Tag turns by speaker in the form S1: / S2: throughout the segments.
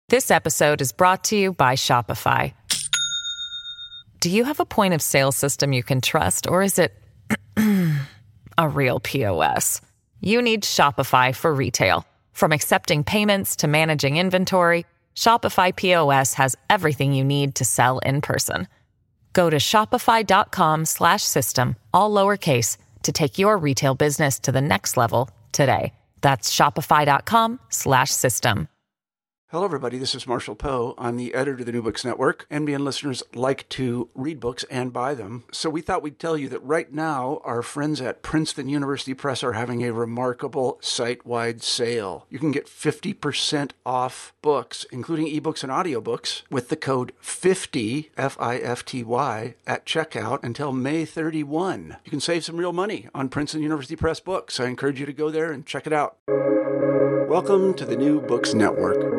S1: This episode is brought to you by Shopify. Do you have a point of sale system you can trust, or is it a real POS? You need Shopify for retail. From accepting payments to managing inventory, Shopify POS has everything you need to sell in person. Go to shopify.com/system, all lowercase, to take your retail business to the next level today. That's shopify.com/system.
S2: Hello, everybody. This is Marshall Poe. I'm the editor of the New Books Network. NBN listeners like to read books and buy them. So we thought we'd tell you that right now, our friends at Princeton University Press are having a remarkable site-wide sale. You can get 50% off books, including ebooks and audiobooks, with the code 50, F-I-F-T-Y, at checkout until May 31. You can save some real money on Princeton University Press books. I encourage you to go there and check it out. Welcome to the New Books Network.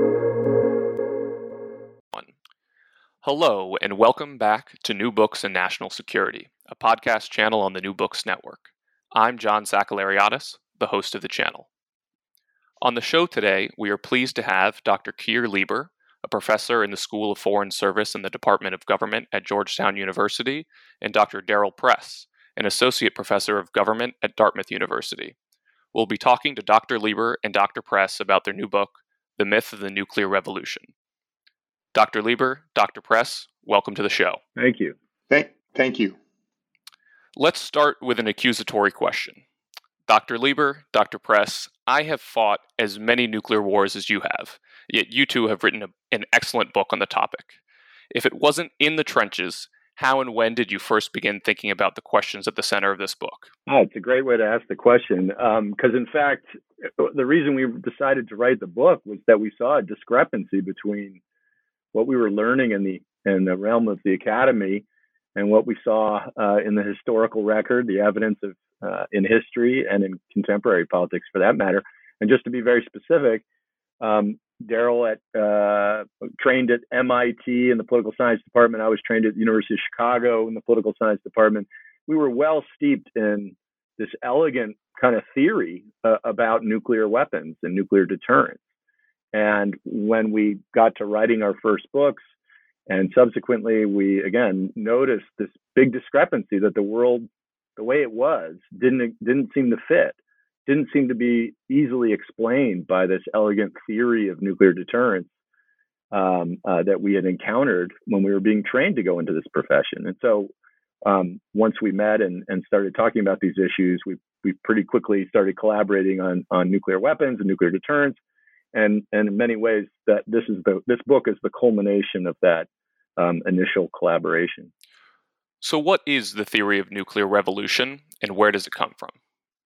S3: Hello, and welcome back to New Books and National Security, a podcast channel on the New Books Network. I'm John Sakellariadis, the host of the channel. On the show today, we are pleased to have Dr. Keir Lieber, a professor in the School of Foreign Service in the Department of Government at Georgetown University, and Dr. Daryl Press, an associate professor of government at Dartmouth University. We'll be talking to Dr. Lieber and Dr. Press about their new book, The Myth of the Nuclear Revolution. Dr. Lieber, Dr. Press, welcome to the show.
S4: Thank you.
S5: Thank you.
S3: Let's start with an accusatory question. Dr. Lieber, Dr. Press, I have fought as many nuclear wars as you have, yet you two have written an excellent book on the topic. If it wasn't in the trenches, how and when did you first begin thinking about the questions at the center of this book?
S4: It's a great way to ask the question, because in fact, the reason we decided to write the book was that we saw a discrepancy between what we were learning in the realm of the academy and what we saw in the historical record, the evidence of in history and in contemporary politics for that matter. And just to be very specific, Daryl trained at MIT in the political science department. I was trained at the University of Chicago in the political science department. We were well steeped in this elegant kind of theory about nuclear weapons and nuclear deterrence. And when we got to writing our first books, and subsequently we again noticed this big discrepancy that the world, the way it was, didn't seem to fit, didn't seem to be easily explained by this elegant theory of nuclear deterrence that we had encountered when we were being trained to go into this profession. And so once we met and started talking about these issues, we pretty quickly started collaborating on nuclear weapons and nuclear deterrence. And in many ways, that this book is the culmination of that initial collaboration.
S3: So what is the theory of nuclear revolution, and where does it come from?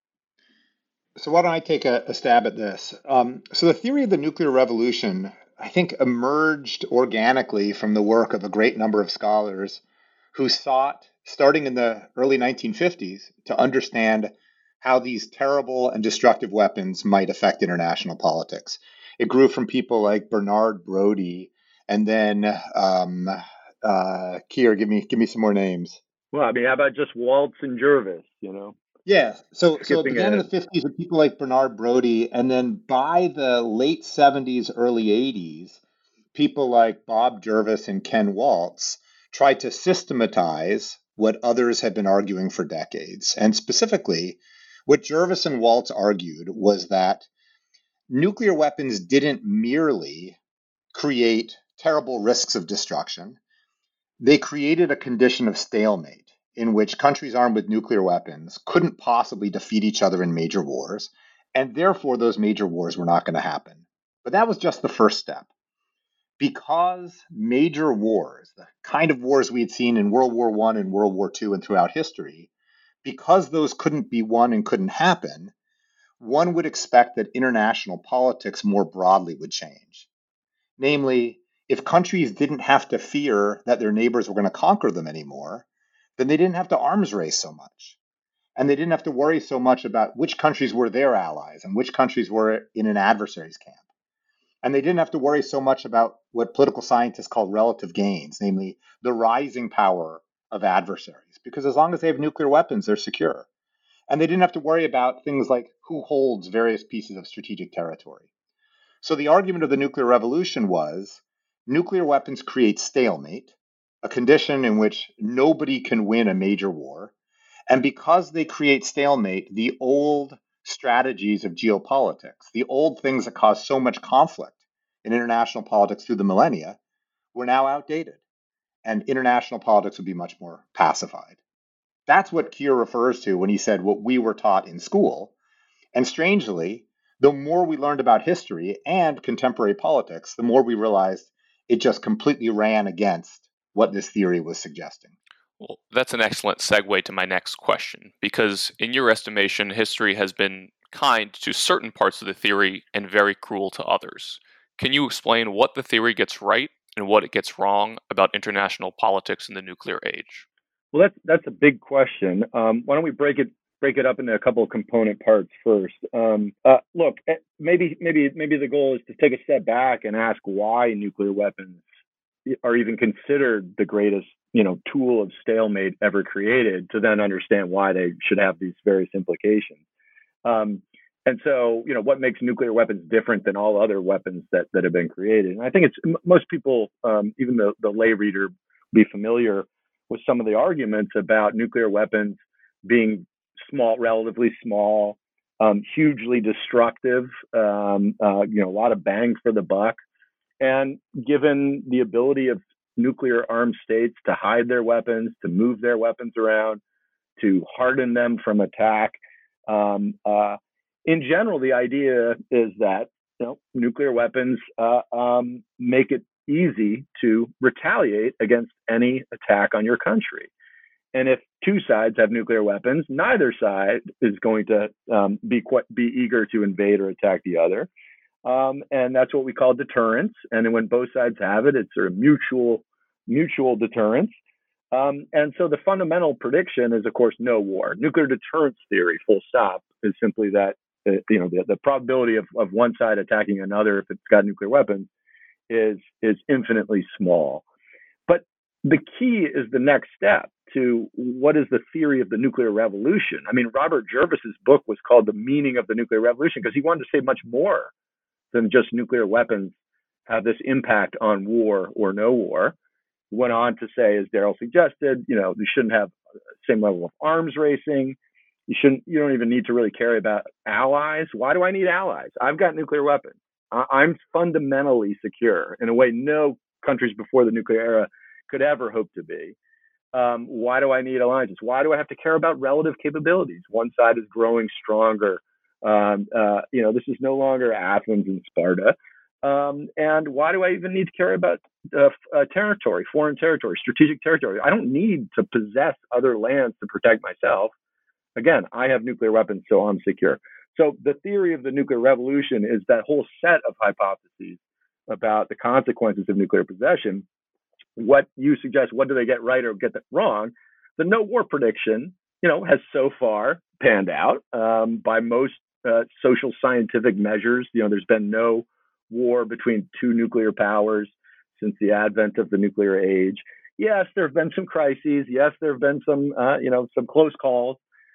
S5: So why don't I take a stab at this? So the theory of the nuclear revolution, I think, emerged organically from the work of a great number of scholars who sought, starting in the early 1950s, to understand how these terrible and destructive weapons might affect international politics. It grew from people like Bernard Brodie, and then Keir, give me some more names.
S4: Well, I mean, how about just Waltz and Jervis?
S5: Yeah. So it began in the 50s with people like Bernard Brodie, and then by the late 70s, early 80s, people like Bob Jervis and Ken Waltz tried to systematize what others had been arguing for decades. And specifically, what Jervis and Waltz argued was that nuclear weapons didn't merely create terrible risks of destruction. They created a condition of stalemate in which countries armed with nuclear weapons couldn't possibly defeat each other in major wars, and therefore those major wars were not going to happen. But that was just the first step. Because major wars, the kind of wars we had seen in World War I and World War II and throughout history, because those couldn't be won and couldn't happen, one would expect that international politics more broadly would change. Namely, if countries didn't have to fear that their neighbors were going to conquer them anymore, then they didn't have to arms race so much. And they didn't have to worry so much about which countries were their allies and which countries were in an adversary's camp. And they didn't have to worry so much about what political scientists call relative gains, namely the rising power of adversaries, because as long as they have nuclear weapons, they're secure. And they didn't have to worry about things like who holds various pieces of strategic territory. So the argument of the nuclear revolution was nuclear weapons create stalemate, a condition in which nobody can win a major war. And because they create stalemate, the old strategies of geopolitics, the old things that caused so much conflict in international politics through the millennia, were now outdated. And international politics would be much more pacified. That's what Keir refers to when he said what we were taught in school. And strangely, the more we learned about history and contemporary politics, the more we realized it just completely ran against what this theory was suggesting.
S3: Well, that's an excellent segue to my next question, because in your estimation, history has been kind to certain parts of the theory and very cruel to others. Can you explain what the theory gets right and what it gets wrong about international politics in the nuclear age?
S4: Well, that's a big question. Why don't we break it up into a couple of component parts first? Look, maybe the goal is to take a step back and ask why nuclear weapons are even considered the greatest, tool of stalemate ever created, to then understand why they should have these various implications. And so, what makes nuclear weapons different than all other weapons that have been created? And I think it's most people, even the lay reader, be familiar with some of the arguments about nuclear weapons being small, relatively small, hugely destructive, a lot of bang for the buck. And given the ability of nuclear armed states to hide their weapons, to move their weapons around, to harden them from attack, in general, the idea is that nuclear weapons make it easy to retaliate against any attack on your country. And if two sides have nuclear weapons, neither side is going to be eager to invade or attack the other. And that's what we call deterrence. And when both sides have it, it's sort of mutual deterrence. And so the fundamental prediction is, of course, no war. Nuclear deterrence theory, full stop, is simply that the probability of one side attacking another if it's got nuclear weapons is infinitely small. But the key is the next step to what is the theory of the nuclear revolution. I mean, Robert Jervis's book was called The Meaning of the Nuclear Revolution because he wanted to say much more than just nuclear weapons have this impact on war or no war. He went on to say, as Daryl suggested, we shouldn't have the same level of arms racing. You don't even need to really care about allies. Why do I need allies? I've got nuclear weapons. I'm fundamentally secure in a way no countries before the nuclear era could ever hope to be. Why do I need alliances? Why do I have to care about relative capabilities? One side is growing stronger. This is no longer Athens and Sparta. And why do I even need to care about territory, foreign territory, strategic territory? I don't need to possess other lands to protect myself. Again, I have nuclear weapons, so I'm secure. So the theory of the nuclear revolution is that whole set of hypotheses about the consequences of nuclear possession. What you suggest, what do they get right or get that wrong? The no war prediction, has so far panned out by most social scientific measures. There's been no war between two nuclear powers since the advent of the nuclear age. Yes, there have been some crises. Yes, there have been some close calls.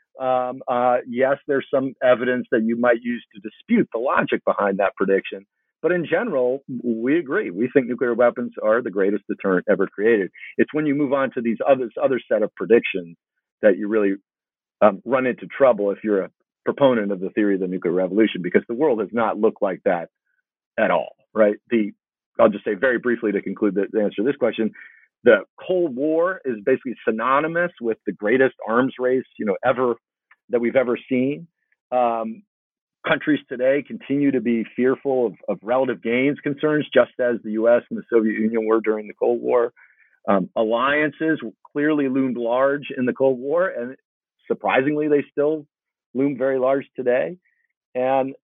S4: Yes, there's some evidence that you might use to dispute the logic behind that prediction. But in general, we agree. We think nuclear weapons are the greatest deterrent ever created. It's when you move on to these other set of predictions that you really run into trouble if you're a proponent of the theory of the nuclear revolution, because the world has not looked like that at all, right? I'll just say very briefly to conclude the answer to this question. The Cold War is basically synonymous with the greatest arms race, ever that we've ever seen. Countries today continue to be fearful of relative gains concerns, just as the U.S. and the Soviet Union were during the Cold War. Alliances clearly loomed large in the Cold War, and surprisingly, they still loom very large today. And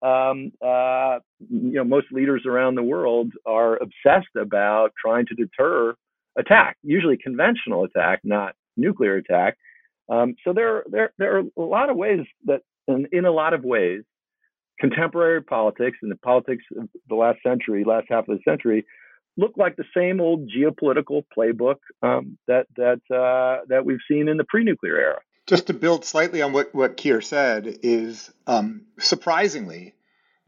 S4: most leaders around the world are obsessed about trying to deter attack, usually conventional attack, not nuclear attack. So there are a lot of ways that, in a lot of ways, contemporary politics and the politics of the last half of the century, look like the same old geopolitical playbook that we've seen in the pre-nuclear era.
S5: Just to build slightly on what Keir said is, surprisingly,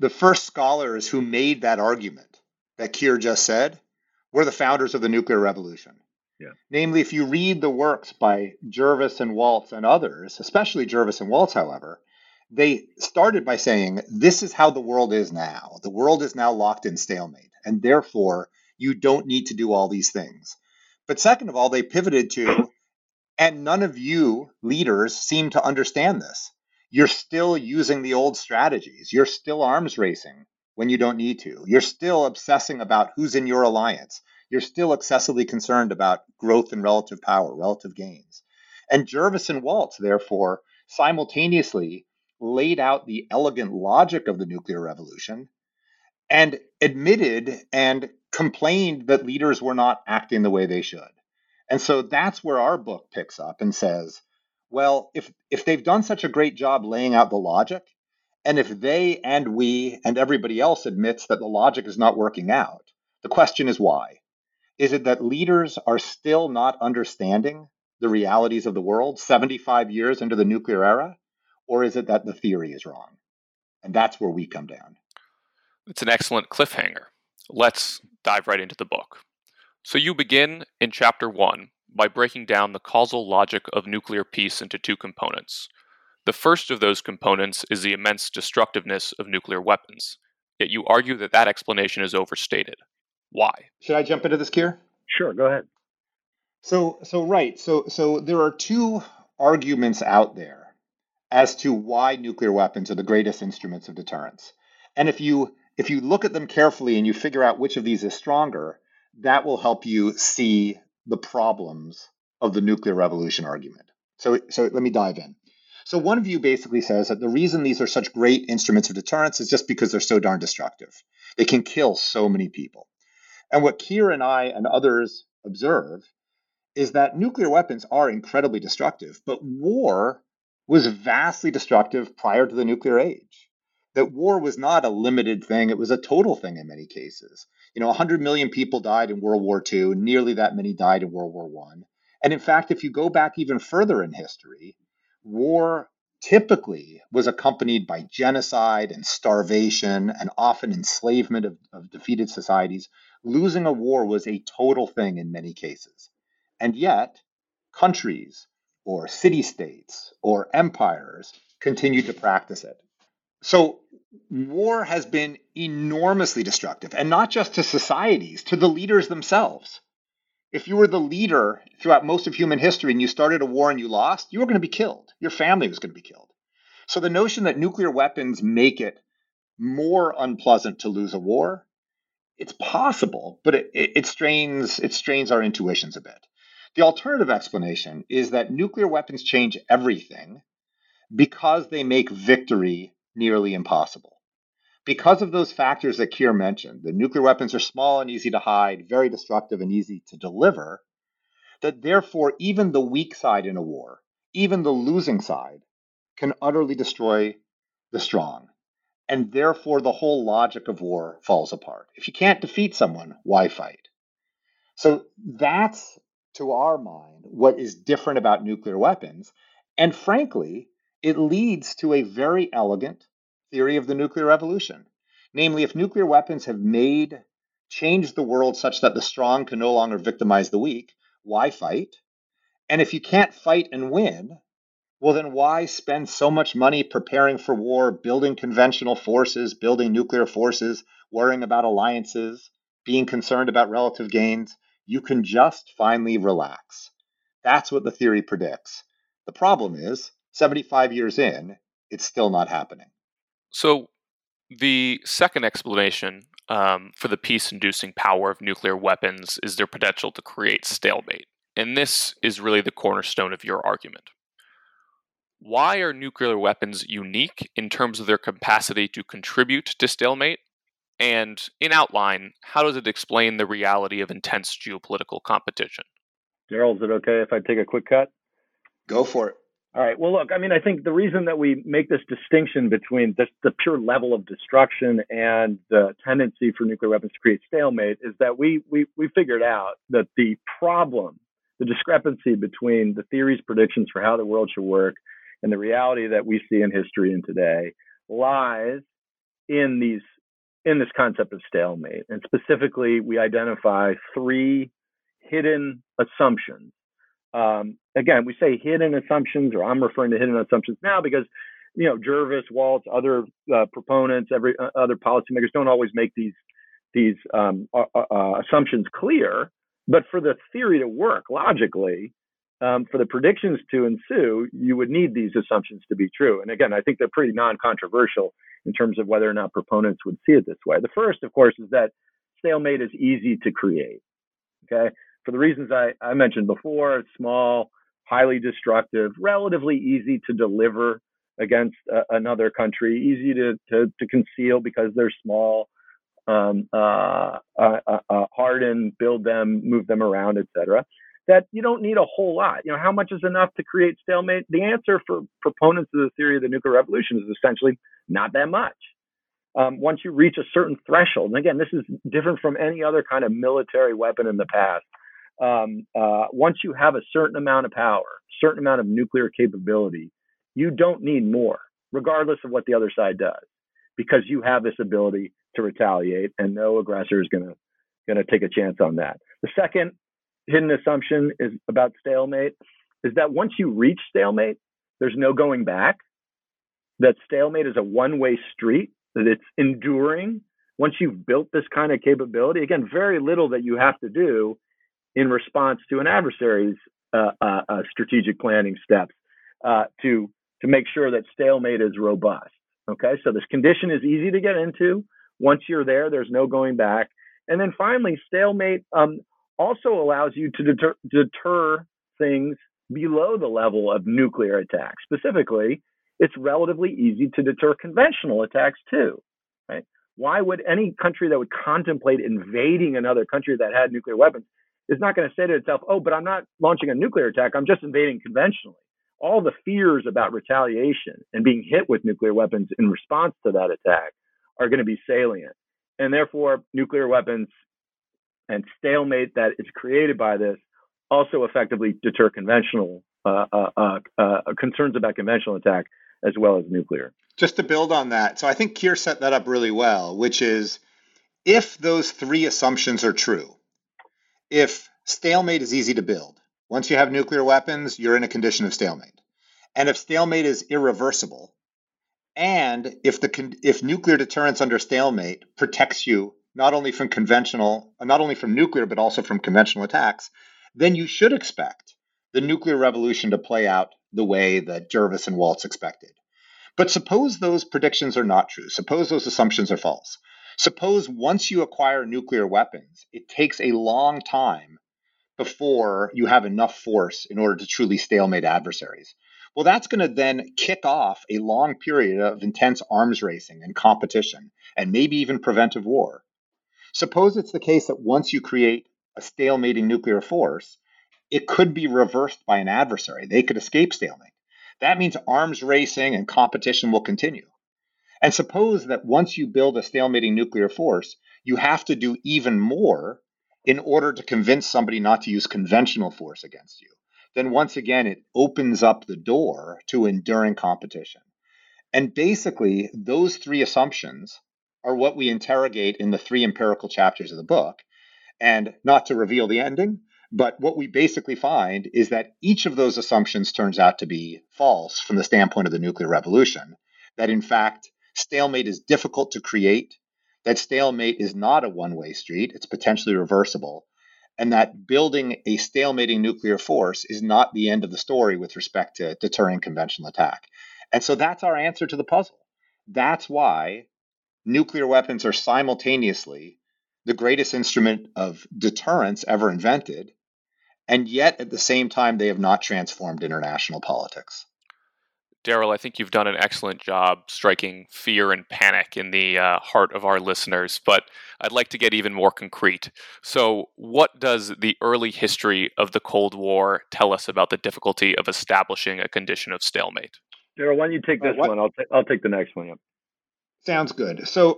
S5: the first scholars who made that argument that Keir just said were the founders of the nuclear revolution.
S4: Yeah.
S5: Namely, if you read the works by Jervis and Waltz and others, especially Jervis and Waltz, however, they started by saying, this is how the world is now. The world is now locked in stalemate, and therefore you don't need to do all these things. But second of all, they pivoted to, and none of you leaders seem to understand this. You're still using the old strategies. You're still arms racing when you don't need to. You're still obsessing about who's in your alliance. You're still excessively concerned about growth and relative power, relative gains. And Jervis and Waltz, therefore, simultaneously laid out the elegant logic of the nuclear revolution and admitted and complained that leaders were not acting the way they should. And so that's where our book picks up and says, well, if they've done such a great job laying out the logic, and if they and we and everybody else admits that the logic is not working out, the question is why? Is it that leaders are still not understanding the realities of the world 75 years into the nuclear era? Or is it that the theory is wrong? And that's where we come down.
S3: It's an excellent cliffhanger. Let's dive right into the book. So you begin in chapter 1 by breaking down the causal logic of nuclear peace into two components. The first of those components is the immense destructiveness of nuclear weapons, yet you argue that that explanation is overstated. Why?
S5: Should I jump into this, Keir?
S4: Sure, go ahead.
S5: So there are two arguments out there as to why nuclear weapons are the greatest instruments of deterrence. And if you look at them carefully and you figure out which of these is stronger, that will help you see the problems of the nuclear revolution argument. So let me dive in. So one of you basically says that the reason these are such great instruments of deterrence is just because they're so darn destructive. They can kill so many people. And what Keir and I and others observe is that nuclear weapons are incredibly destructive, but war was vastly destructive prior to the nuclear age. That war was not a limited thing, it was a total thing in many cases. 100 million people died in World War II, nearly that many died in World War I. And in fact, if you go back even further in history, war typically was accompanied by genocide and starvation and often enslavement of defeated societies. Losing a war was a total thing in many cases. And yet, countries or city-states or empires continued to practice it. So war has been enormously destructive, and not just to societies, to the leaders themselves. If you were the leader throughout most of human history and you started a war and you lost, you were going to be killed. Your family was going to be killed. So the notion that nuclear weapons make it more unpleasant to lose a war, it's possible, but it strains our intuitions a bit. The alternative explanation is that nuclear weapons change everything because they make victory nearly impossible. Because of those factors that Keir mentioned, the nuclear weapons are small and easy to hide, very destructive and easy to deliver, that therefore even the weak side in a war, even the losing side, can utterly destroy the strong. And therefore the whole logic of war falls apart. If you can't defeat someone, why fight? So that's, to our mind, what is different about nuclear weapons. And frankly, it leads to a very elegant theory of the nuclear revolution. Namely, if nuclear weapons have changed the world such that the strong can no longer victimize the weak, why fight? And if you can't fight and win, well, then why spend so much money preparing for war, building conventional forces, building nuclear forces, worrying about alliances, being concerned about relative gains? You can just finally relax. That's what the theory predicts. The problem is, 75 years in, it's still not happening.
S3: So the second explanation for the peace-inducing power of nuclear weapons is their potential to create stalemate. And this is really the cornerstone of your argument. Why are nuclear weapons unique in terms of their capacity to contribute to stalemate? And in outline, how does it explain the reality of intense geopolitical competition?
S4: Daryl, is it okay if I take a quick cut?
S5: Go for it.
S4: All right. Well, look, I think the reason that we make this distinction between the pure level of destruction and the tendency for nuclear weapons to create stalemate is that we figured out that the problem, the discrepancy between the theory's predictions for how the world should work and the reality that we see in history and today lies in this concept of stalemate. And specifically, we identify 3 hidden assumptions. Again, we say hidden assumptions, or I'm referring to hidden assumptions now because, Jervis, Waltz, other proponents, other policymakers don't always make these assumptions clear. But for the theory to work logically, for the predictions to ensue, you would need these assumptions to be true. And again, I think they're pretty non-controversial in terms of whether or not proponents would see it this way. The first, of course, is that stalemate is easy to create. Okay, for the reasons I mentioned before, it's small, highly destructive, relatively easy to deliver against another country, easy to conceal because they're small, harden, build them, move them around, etc. That you don't need a whole lot. How much is enough to create stalemate? The answer for proponents of the theory of the nuclear revolution is essentially not that much. Once you reach a certain threshold, and again, this is different from any other kind of military weapon in the past. Once you have a certain amount of power, certain amount of nuclear capability, you don't need more, regardless of what the other side does, because you have this ability to retaliate, and no aggressor is going to take a chance on that. The second hidden assumption is about stalemate is that once you reach stalemate, there's no going back. That stalemate is a one-way street, that it's enduring. Once you've built this kind of capability, again, very little that you have to do in response to an adversary's strategic planning steps to make sure that stalemate is robust. Okay, so this condition is easy to get into. Once you're there, there's no going back. And then finally, stalemate also allows you to deter things below the level of nuclear attack. Specifically, it's relatively easy to deter conventional attacks too, right? Why would any country that would contemplate invading another country that had nuclear weapons is not going to say to itself, oh, but I'm not launching a nuclear attack, I'm just invading conventionally. All the fears about retaliation and being hit with nuclear weapons in response to that attack are going to be salient. And therefore, nuclear weapons and stalemate that is created by this also effectively deter conventional concerns about conventional attack as well as nuclear.
S5: Just to build on that, so I think Keir set that up really well, which is if those 3 assumptions are true, if stalemate is easy to build, once you have nuclear weapons, you're in a condition of stalemate. And if stalemate is irreversible, and if nuclear deterrence under stalemate protects you not only from nuclear, but also from conventional attacks, then you should expect the nuclear revolution to play out the way that Jervis and Waltz expected. But suppose those predictions are not true. Suppose those assumptions are false. Suppose once you acquire nuclear weapons, it takes a long time before you have enough force in order to truly stalemate adversaries. Well, that's going to then kick off a long period of intense arms racing and competition, and maybe even preventive war. Suppose it's the case that once you create a stalemating nuclear force, it could be reversed by an adversary. They could escape stalemate. That means arms racing and competition will continue. And suppose that once you build a stalemating nuclear force, you have to do even more in order to convince somebody not to use conventional force against you. Then once again, it opens up the door to enduring competition. And basically, those 3 assumptions are what we interrogate in the 3 empirical chapters of the book. And not to reveal the ending, but what we basically find is that each of those assumptions turns out to be false from the standpoint of the nuclear revolution. That in fact, stalemate is difficult to create, that stalemate is not a one-way street, it's potentially reversible, and that building a stalemating nuclear force is not the end of the story with respect to deterring conventional attack. And so that's our answer to the puzzle. That's why nuclear weapons are simultaneously the greatest instrument of deterrence ever invented, and yet at the same time, they have not transformed international politics.
S3: Daryl, I think you've done an excellent job striking fear and panic in the heart of our listeners, but I'd like to get even more concrete. So what does the early history of the Cold War tell us about the difficulty of establishing a condition of stalemate?
S4: Daryl, why don't you take this one? I'll take the next one. Yep.
S5: Sounds good. So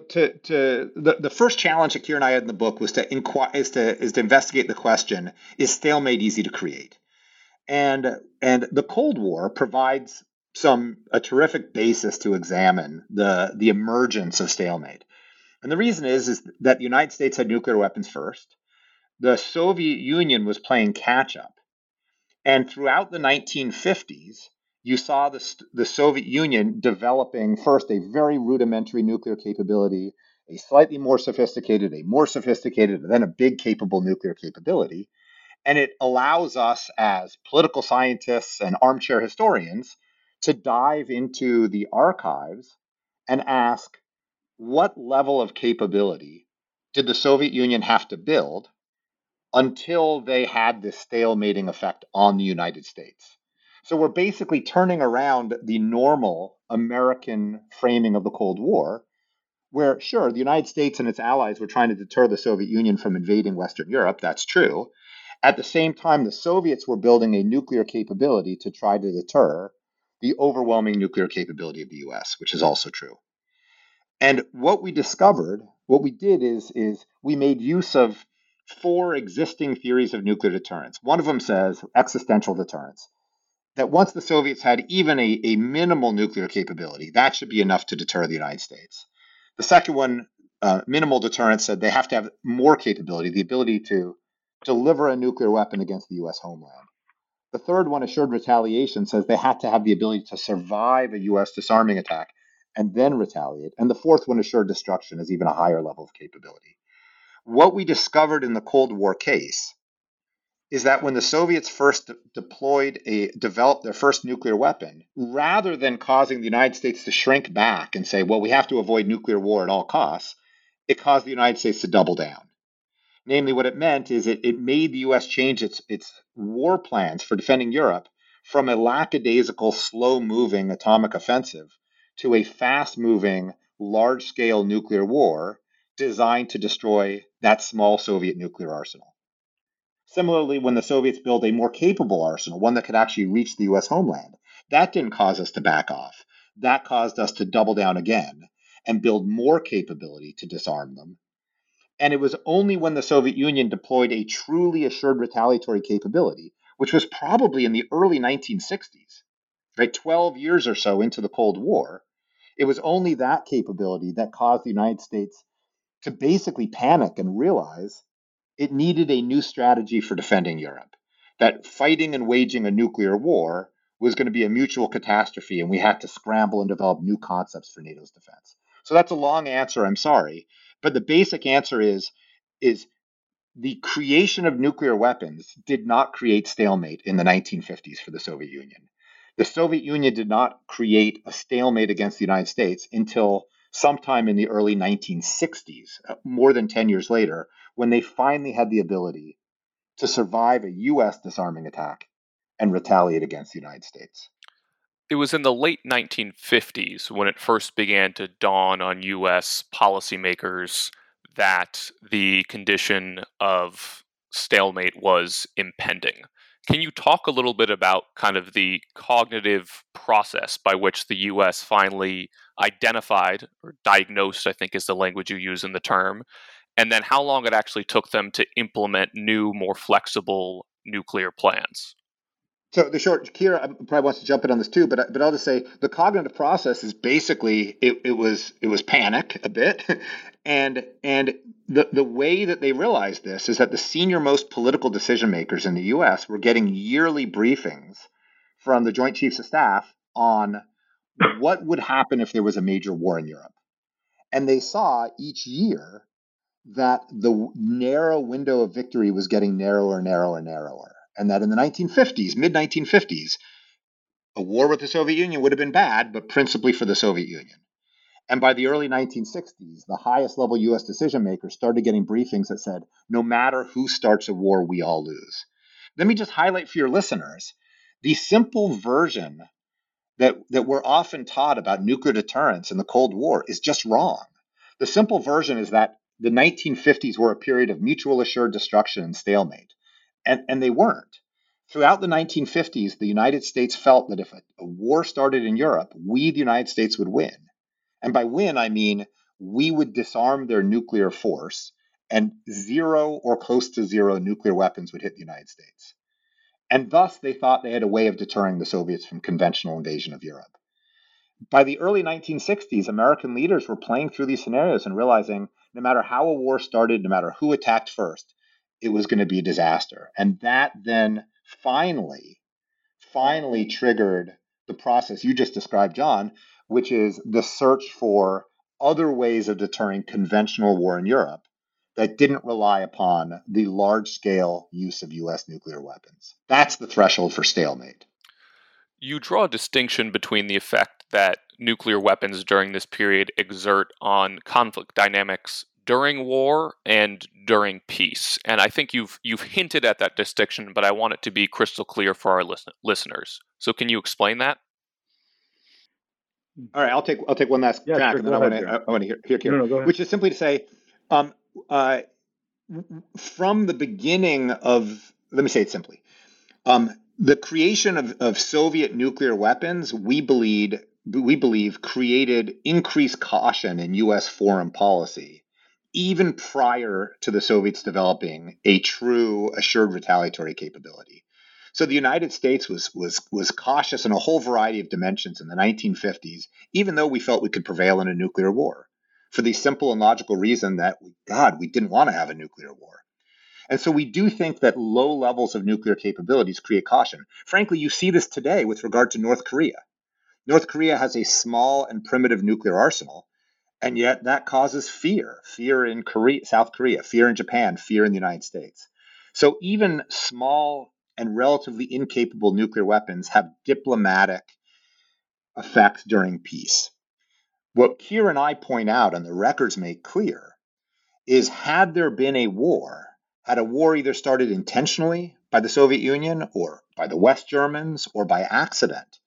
S5: the first challenge that Keir and I had in the book was to investigate the question: is stalemate easy to create? And the Cold War provides a terrific basis to examine the emergence of stalemate. And the reason is that the United States had nuclear weapons first. The Soviet Union was playing catch up. And throughout the 1950s, you saw the Soviet Union developing first a very rudimentary nuclear capability, a slightly more sophisticated, and then a big capable nuclear capability. And it allows us as political scientists and armchair historians to dive into the archives and ask, what level of capability did the Soviet Union have to build until they had this stalemating effect on the United States? So we're basically turning around the normal American framing of the Cold War, where, sure, the United States and its allies were trying to deter the Soviet Union from invading Western Europe. That's true. At the same time, the Soviets were building a nuclear capability to try to deter the overwhelming nuclear capability of the US, which is also true. And what we did is we made use of 4 existing theories of nuclear deterrence. One of them says existential deterrence, that once the Soviets had even a minimal nuclear capability, that should be enough to deter the United States. The second one, minimal deterrence, said they have to have more capability, the ability to deliver a nuclear weapon against the U.S. homeland. The third one, assured retaliation, says they had to have the ability to survive a U.S. disarming attack and then retaliate. And the fourth one, assured destruction, is even a higher level of capability. What we discovered in the Cold War case is that when the Soviets first developed their first nuclear weapon, rather than causing the United States to shrink back and say, well, we have to avoid nuclear war at all costs, it caused the United States to double down. Namely, what it meant is it made the U.S. change its war plans for defending Europe from a lackadaisical, slow-moving atomic offensive to a fast-moving, large-scale nuclear war designed to destroy that small Soviet nuclear arsenal. Similarly, when the Soviets built a more capable arsenal, one that could actually reach the U.S. homeland, that didn't cause us to back off. That caused us to double down again and build more capability to disarm them. And it was only when the Soviet Union deployed a truly assured retaliatory capability, which was probably in the early 1960s, right, 12 years or so into the Cold War, it was only that capability that caused the United States to basically panic and realize it needed a new strategy for defending Europe, that fighting and waging a nuclear war was going to be a mutual catastrophe, and we had to scramble and develop new concepts for NATO's defense. So that's a long answer, I'm sorry. But the basic answer is the creation of nuclear weapons did not create stalemate in the 1950s for the Soviet Union. The Soviet Union did not create a stalemate against the United States until sometime in the early 1960s, more than 10 years later, when they finally had the ability to survive a U.S. disarming attack and retaliate against the United States.
S3: It was in the late 1950s when it first began to dawn on U.S. policymakers that the condition of stalemate was impending. Can you talk a little bit about kind of the cognitive process by which the U.S. finally identified or diagnosed, I think is the language you use in the term, and then how long it actually took them to implement new, more flexible nuclear plans?
S5: So the short, Kira probably wants to jump in on this too, but I'll just say the cognitive process is basically it was panic a bit, and the way that they realized this is that the senior most political decision makers in the U.S. were getting yearly briefings from the Joint Chiefs of Staff on what would happen if there was a major war in Europe, and they saw each year that the narrow window of victory was getting narrower and narrower and narrower. And that in the 1950s, mid-1950s, a war with the Soviet Union would have been bad, but principally for the Soviet Union. And by the early 1960s, the highest level U.S. decision makers started getting briefings that said, no matter who starts a war, we all lose. Let me just highlight for your listeners, the simple version that we're often taught about nuclear deterrence in the Cold War is just wrong. The simple version is that the 1950s were a period of mutual assured destruction and stalemate. And they weren't. Throughout the 1950s, the United States felt that if a war started in Europe, we, the United States, would win. And by win, I mean we would disarm their nuclear force and 0 or close to 0 nuclear weapons would hit the United States. And thus, they thought they had a way of deterring the Soviets from conventional invasion of Europe. By the early 1960s, American leaders were playing through these scenarios and realizing no matter how a war started, no matter who attacked first, it was going to be a disaster. And that then finally triggered the process you just described, John, which is the search for other ways of deterring conventional war in Europe that didn't rely upon the large-scale use of U.S. nuclear weapons. That's the threshold for stalemate.
S3: You draw a distinction between the effect that nuclear weapons during this period exert on conflict dynamics during war and during peace. And I think you've hinted at that distinction, but I want it to be crystal clear for our listeners. So can you explain that?
S5: All right, I'll take one last crack,
S4: sure,
S5: and then I want to hear
S4: go ahead.
S5: Which is simply to say, from the beginning of, let me say it simply, the creation of Soviet nuclear weapons, we believe created increased caution in U.S. foreign policy, even prior to the Soviets developing a true assured retaliatory capability. So the United States was cautious in a whole variety of dimensions in the 1950s, even though we felt we could prevail in a nuclear war, for the simple and logical reason that, we didn't want to have a nuclear war. And so we do think that low levels of nuclear capabilities create caution. Frankly, you see this today with regard to North Korea. North Korea has a small and primitive nuclear arsenal, and yet that causes fear in South Korea, fear in Japan, fear in the United States. So even small and relatively incapable nuclear weapons have diplomatic effects during peace. What Keir and I point out, and the records make clear, is had there been a war, had a war either started intentionally by the Soviet Union or by the West Germans or by accident,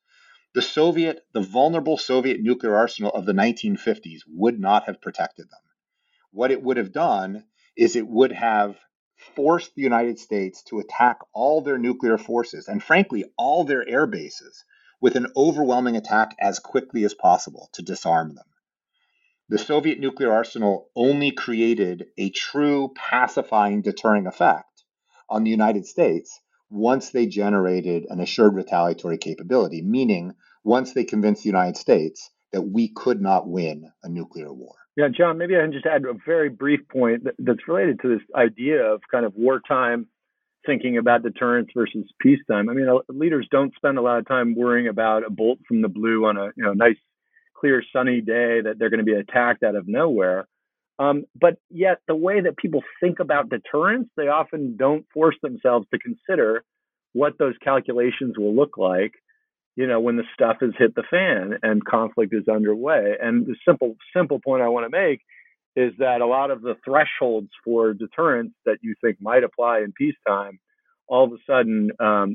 S5: the vulnerable Soviet nuclear arsenal of the 1950s would not have protected them. What it would have done is it would have forced the United States to attack all their nuclear forces and, frankly, all their air bases with an overwhelming attack as quickly as possible to disarm them. The Soviet nuclear arsenal only created a true pacifying, deterring effect on the United States once they generated an assured retaliatory capability, meaning once they convinced the United States that we could not win a nuclear war.
S4: Yeah, John, maybe I can just add a very brief point that's related to this idea of kind of wartime thinking about deterrence versus peacetime. I mean, leaders don't spend a lot of time worrying about a bolt from the blue on a nice, clear, sunny day that they're going to be attacked out of nowhere. But yet the way that people think about deterrence, they often don't force themselves to consider what those calculations will look like, when the stuff has hit the fan and conflict is underway. And the simple point I want to make is that a lot of the thresholds for deterrence that you think might apply in peacetime, all of a sudden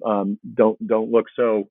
S4: don't look so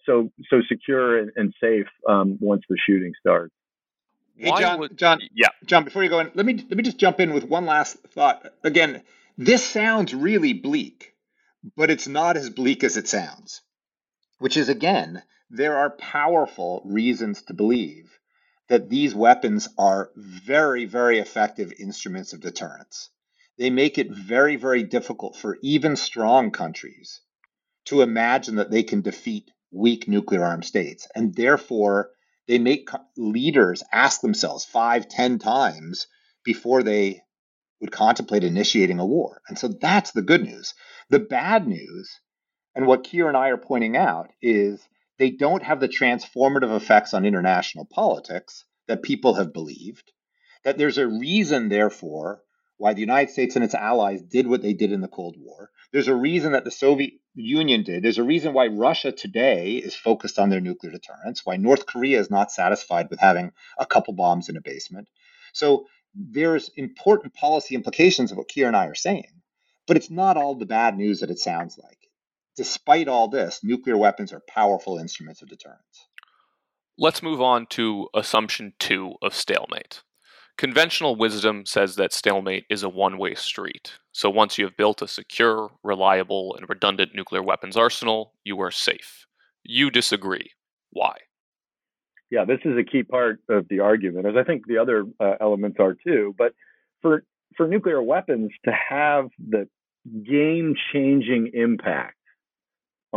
S4: secure and safe once the shooting starts.
S5: Hey, John, before you go in, let me just jump in with one last thought. Again, this sounds really bleak, but it's not as bleak as it sounds, which is, again, there are powerful reasons to believe that these weapons are very, very effective instruments of deterrence. They make it very, very difficult for even strong countries to imagine that they can defeat weak nuclear armed states. And therefore, they make leaders ask themselves 5-10 times before they would contemplate initiating a war. And so that's the good news. The bad news, and what Keir and I are pointing out, is they don't have the transformative effects on international politics that people have believed, that there's a reason, therefore, why the United States and its allies did what they did in the Cold War. There's a reason that the Soviet Union did. There's a reason why Russia today is focused on their nuclear deterrence, why North Korea is not satisfied with having a couple bombs in a basement. So there's important policy implications of what Keir and I are saying, but it's not all the bad news that it sounds like. Despite all this, nuclear weapons are powerful instruments of deterrence.
S3: Let's move on to assumption 2 of stalemate. Conventional wisdom says that stalemate is a one-way street. So once you have built a secure, reliable, and redundant nuclear weapons arsenal, you are safe. You disagree. Why?
S4: Yeah, this is a key part of the argument, as I think the other elements are too. But for nuclear weapons to have the game-changing impact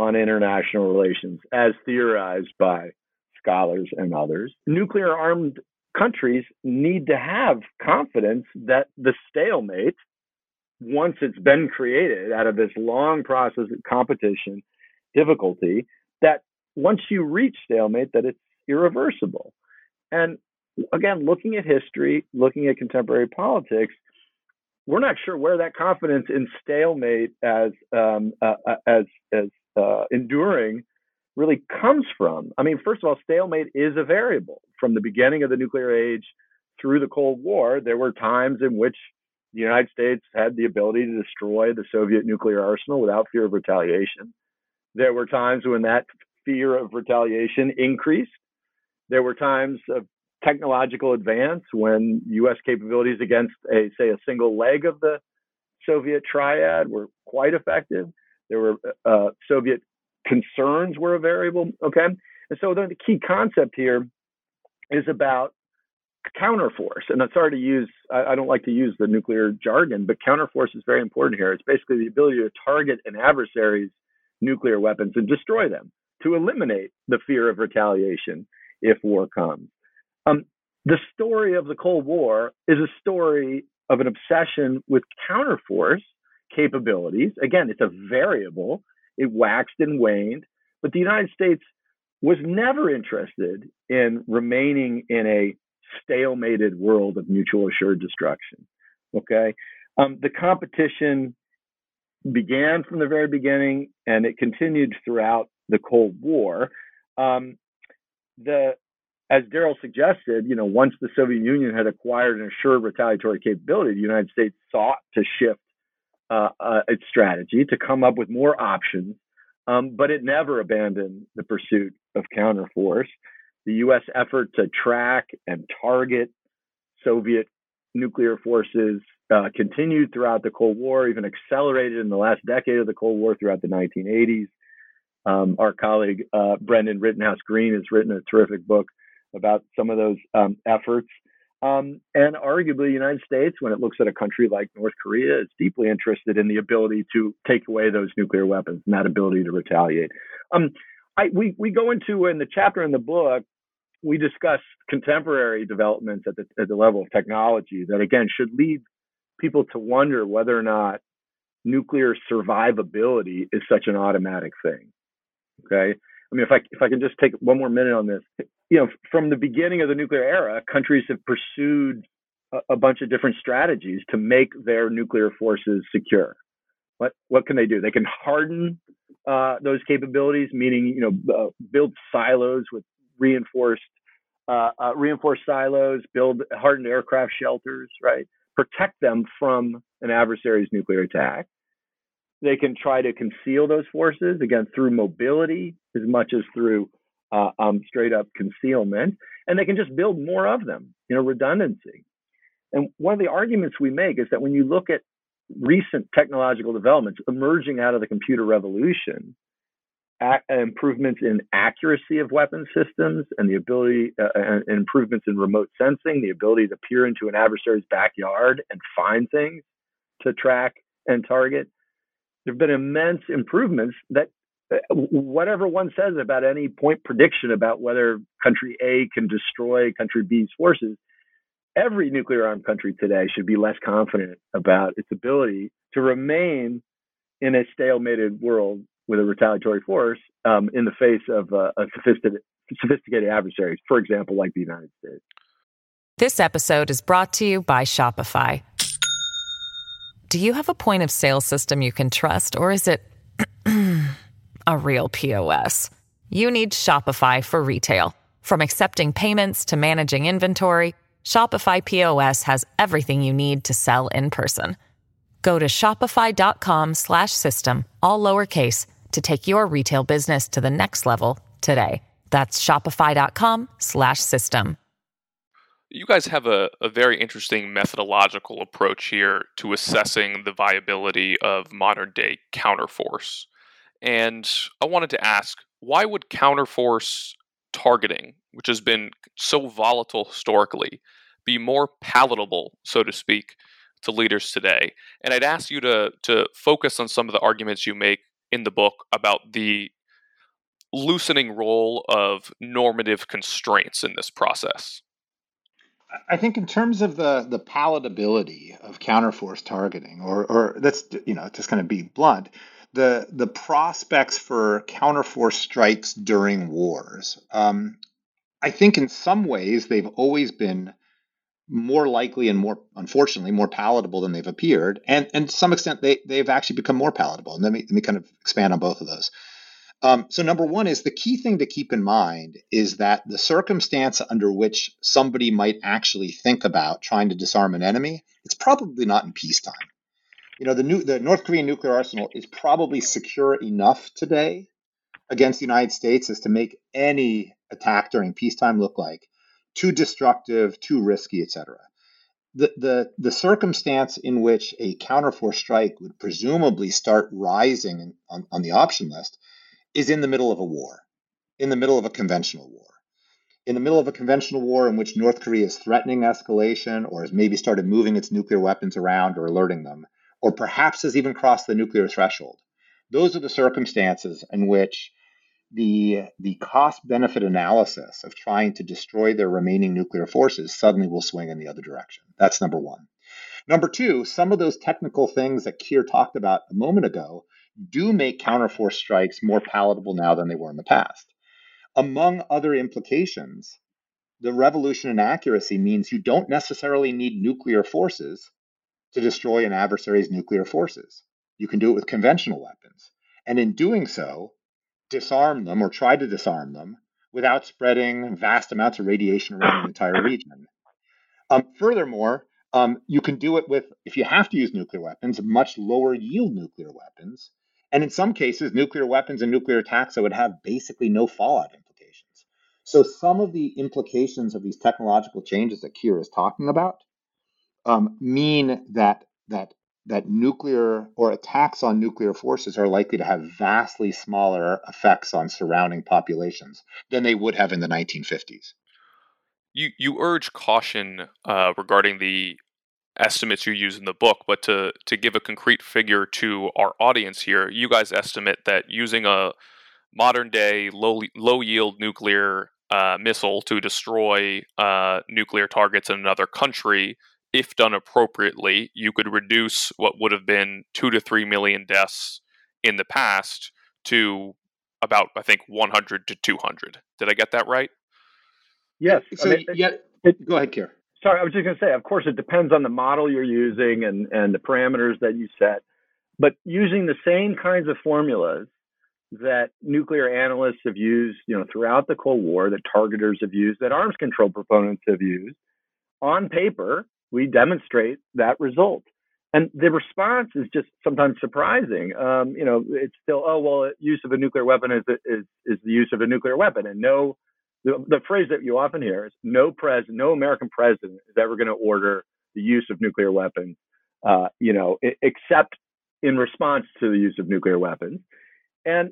S4: on international relations, as theorized by scholars and others. Nuclear-armed countries need to have confidence that the stalemate, once it's been created out of this long process of competition, difficulty, that once you reach stalemate, that it's irreversible. And again, looking at history, looking at contemporary politics, we're not sure where that confidence in stalemate as enduring really comes from. I mean, first of all, stalemate is a variable. From the beginning of the nuclear age through the Cold War, there were times in which the United States had the ability to destroy the Soviet nuclear arsenal without fear of retaliation. There were times when that fear of retaliation increased. There were times of technological advance when U.S. capabilities against a single leg of the Soviet triad were quite effective. There were Soviet concerns were a variable. Okay. And so the key concept here is about counterforce. And I'm sorry to use, I don't like to use the nuclear jargon, but counterforce is very important here. It's basically the ability to target an adversary's nuclear weapons and destroy them, to eliminate the fear of retaliation if war comes. The story of the Cold War is a story of an obsession with counterforce capabilities. Again, it's a variable. It waxed and waned, but the United States was never interested in remaining in a stalemated world of mutual assured destruction. Okay, the competition began from the very beginning, and it continued throughout the Cold War. As Daryl suggested, once the Soviet Union had acquired an assured retaliatory capability, the United States sought to shift its strategy to come up with more options, but it never abandoned the pursuit of counterforce. The U.S. effort to track and target Soviet nuclear forces continued throughout the Cold War, even accelerated in the last decade of the Cold War throughout the 1980s. Our colleague, Brendan Rittenhouse-Green, has written a terrific book about some of those efforts. And arguably, the United States, when it looks at a country like North Korea, is deeply interested in the ability to take away those nuclear weapons and that ability to retaliate. We go into, in the chapter in the book, we discuss contemporary developments at the level of technology that, again, should lead people to wonder whether or not nuclear survivability is such an automatic thing. Okay, I mean, if I can just take one more minute on this, from the beginning of the nuclear era, countries have pursued a bunch of different strategies to make their nuclear forces secure. What can they do? They can harden those capabilities, meaning build silos with reinforced silos, build hardened aircraft shelters, right? Protect them from an adversary's nuclear attack. They can try to conceal those forces, again, through mobility as much as through straight up concealment. And they can just build more of them, redundancy. And one of the arguments we make is that when you look at recent technological developments emerging out of the computer revolution, improvements in accuracy of weapon systems and the ability, and improvements in remote sensing, the ability to peer into an adversary's backyard and find things to track and target, there have been immense improvements that, whatever one says about any point prediction about whether country A can destroy country B's forces, every nuclear armed country today should be less confident about its ability to remain in a stalemated world with a retaliatory force in the face of a sophisticated adversaries, for example, like the United States.
S1: This episode is brought to you by Shopify. Do you have a point of sale system you can trust, or is it a real POS? You need Shopify for retail. From accepting payments to managing inventory, Shopify POS has everything you need to sell in person. Go to shopify.com/system, all lowercase, to take your retail business to the next level today. That's shopify.com/system.
S3: You guys have a very interesting methodological approach here to assessing the viability of modern-day counterforce. And I wanted to ask, why would counterforce targeting, which has been so volatile historically, be more palatable, so to speak, to leaders today? And I'd ask you to focus on some of the arguments you make in the book about the loosening role of normative constraints in this process?
S5: I think in terms of the palatability of counterforce targeting, or that's, just going to be blunt, the prospects for counterforce strikes during wars. I think in some ways they've always been more likely and more, unfortunately, more palatable than they've appeared, and to some extent they've actually become more palatable. And let me kind of expand on both of those. So number one is the key thing to keep in mind is that the circumstance under which somebody might actually think about trying to disarm an enemy, it's probably not in peacetime. The North Korean nuclear arsenal is probably secure enough today against the United States as to make any attack during peacetime look like too destructive, too risky, etc. The circumstance in which a counterforce strike would presumably start rising on the option list is in the middle of a war, in the middle of a conventional war. In the middle of a conventional war in which North Korea is threatening escalation or has maybe started moving its nuclear weapons around or alerting them, or perhaps has even crossed the nuclear threshold. Those are the circumstances in which the cost-benefit analysis of trying to destroy their remaining nuclear forces suddenly will swing in the other direction. That's number one. Number two, some of those technical things that Keir talked about a moment ago do make counterforce strikes more palatable now than they were in the past. Among other implications, the revolution in accuracy means you don't necessarily need nuclear forces to destroy an adversary's nuclear forces. You can do it with conventional weapons. And in doing so, disarm them or try to disarm them without spreading vast amounts of radiation around the entire region. Furthermore, you can do it with, if you have to use nuclear weapons, much lower yield nuclear weapons. And in some cases, nuclear weapons and nuclear attacks that would have basically no fallout implications. So some of the implications of these technological changes that Keir is talking about mean that nuclear or attacks on nuclear forces are likely to have vastly smaller effects on surrounding populations than they would have in the 1950s.
S3: You urge caution regarding the estimates you use in the book, but to give a concrete figure to our audience here, you guys estimate that using a modern day low yield nuclear missile to destroy nuclear targets in another country, if done appropriately, you could reduce what would have been 2 to 3 million deaths in the past to about, I think, 100 to 200. Did I get that right?
S4: Yes.
S5: So, go ahead, Keir.
S4: Sorry, I was just going to say, of course, it depends on the model you're using and the parameters that you set. But using the same kinds of formulas that nuclear analysts have used, throughout the Cold War, that targeters have used, that arms control proponents have used, on paper, we demonstrate that result. And the response is just sometimes surprising. It's still, use of a nuclear weapon is the use of a nuclear weapon, and no. The phrase that you often hear is no American president is ever going to order the use of nuclear weapons, except in response to the use of nuclear weapons. And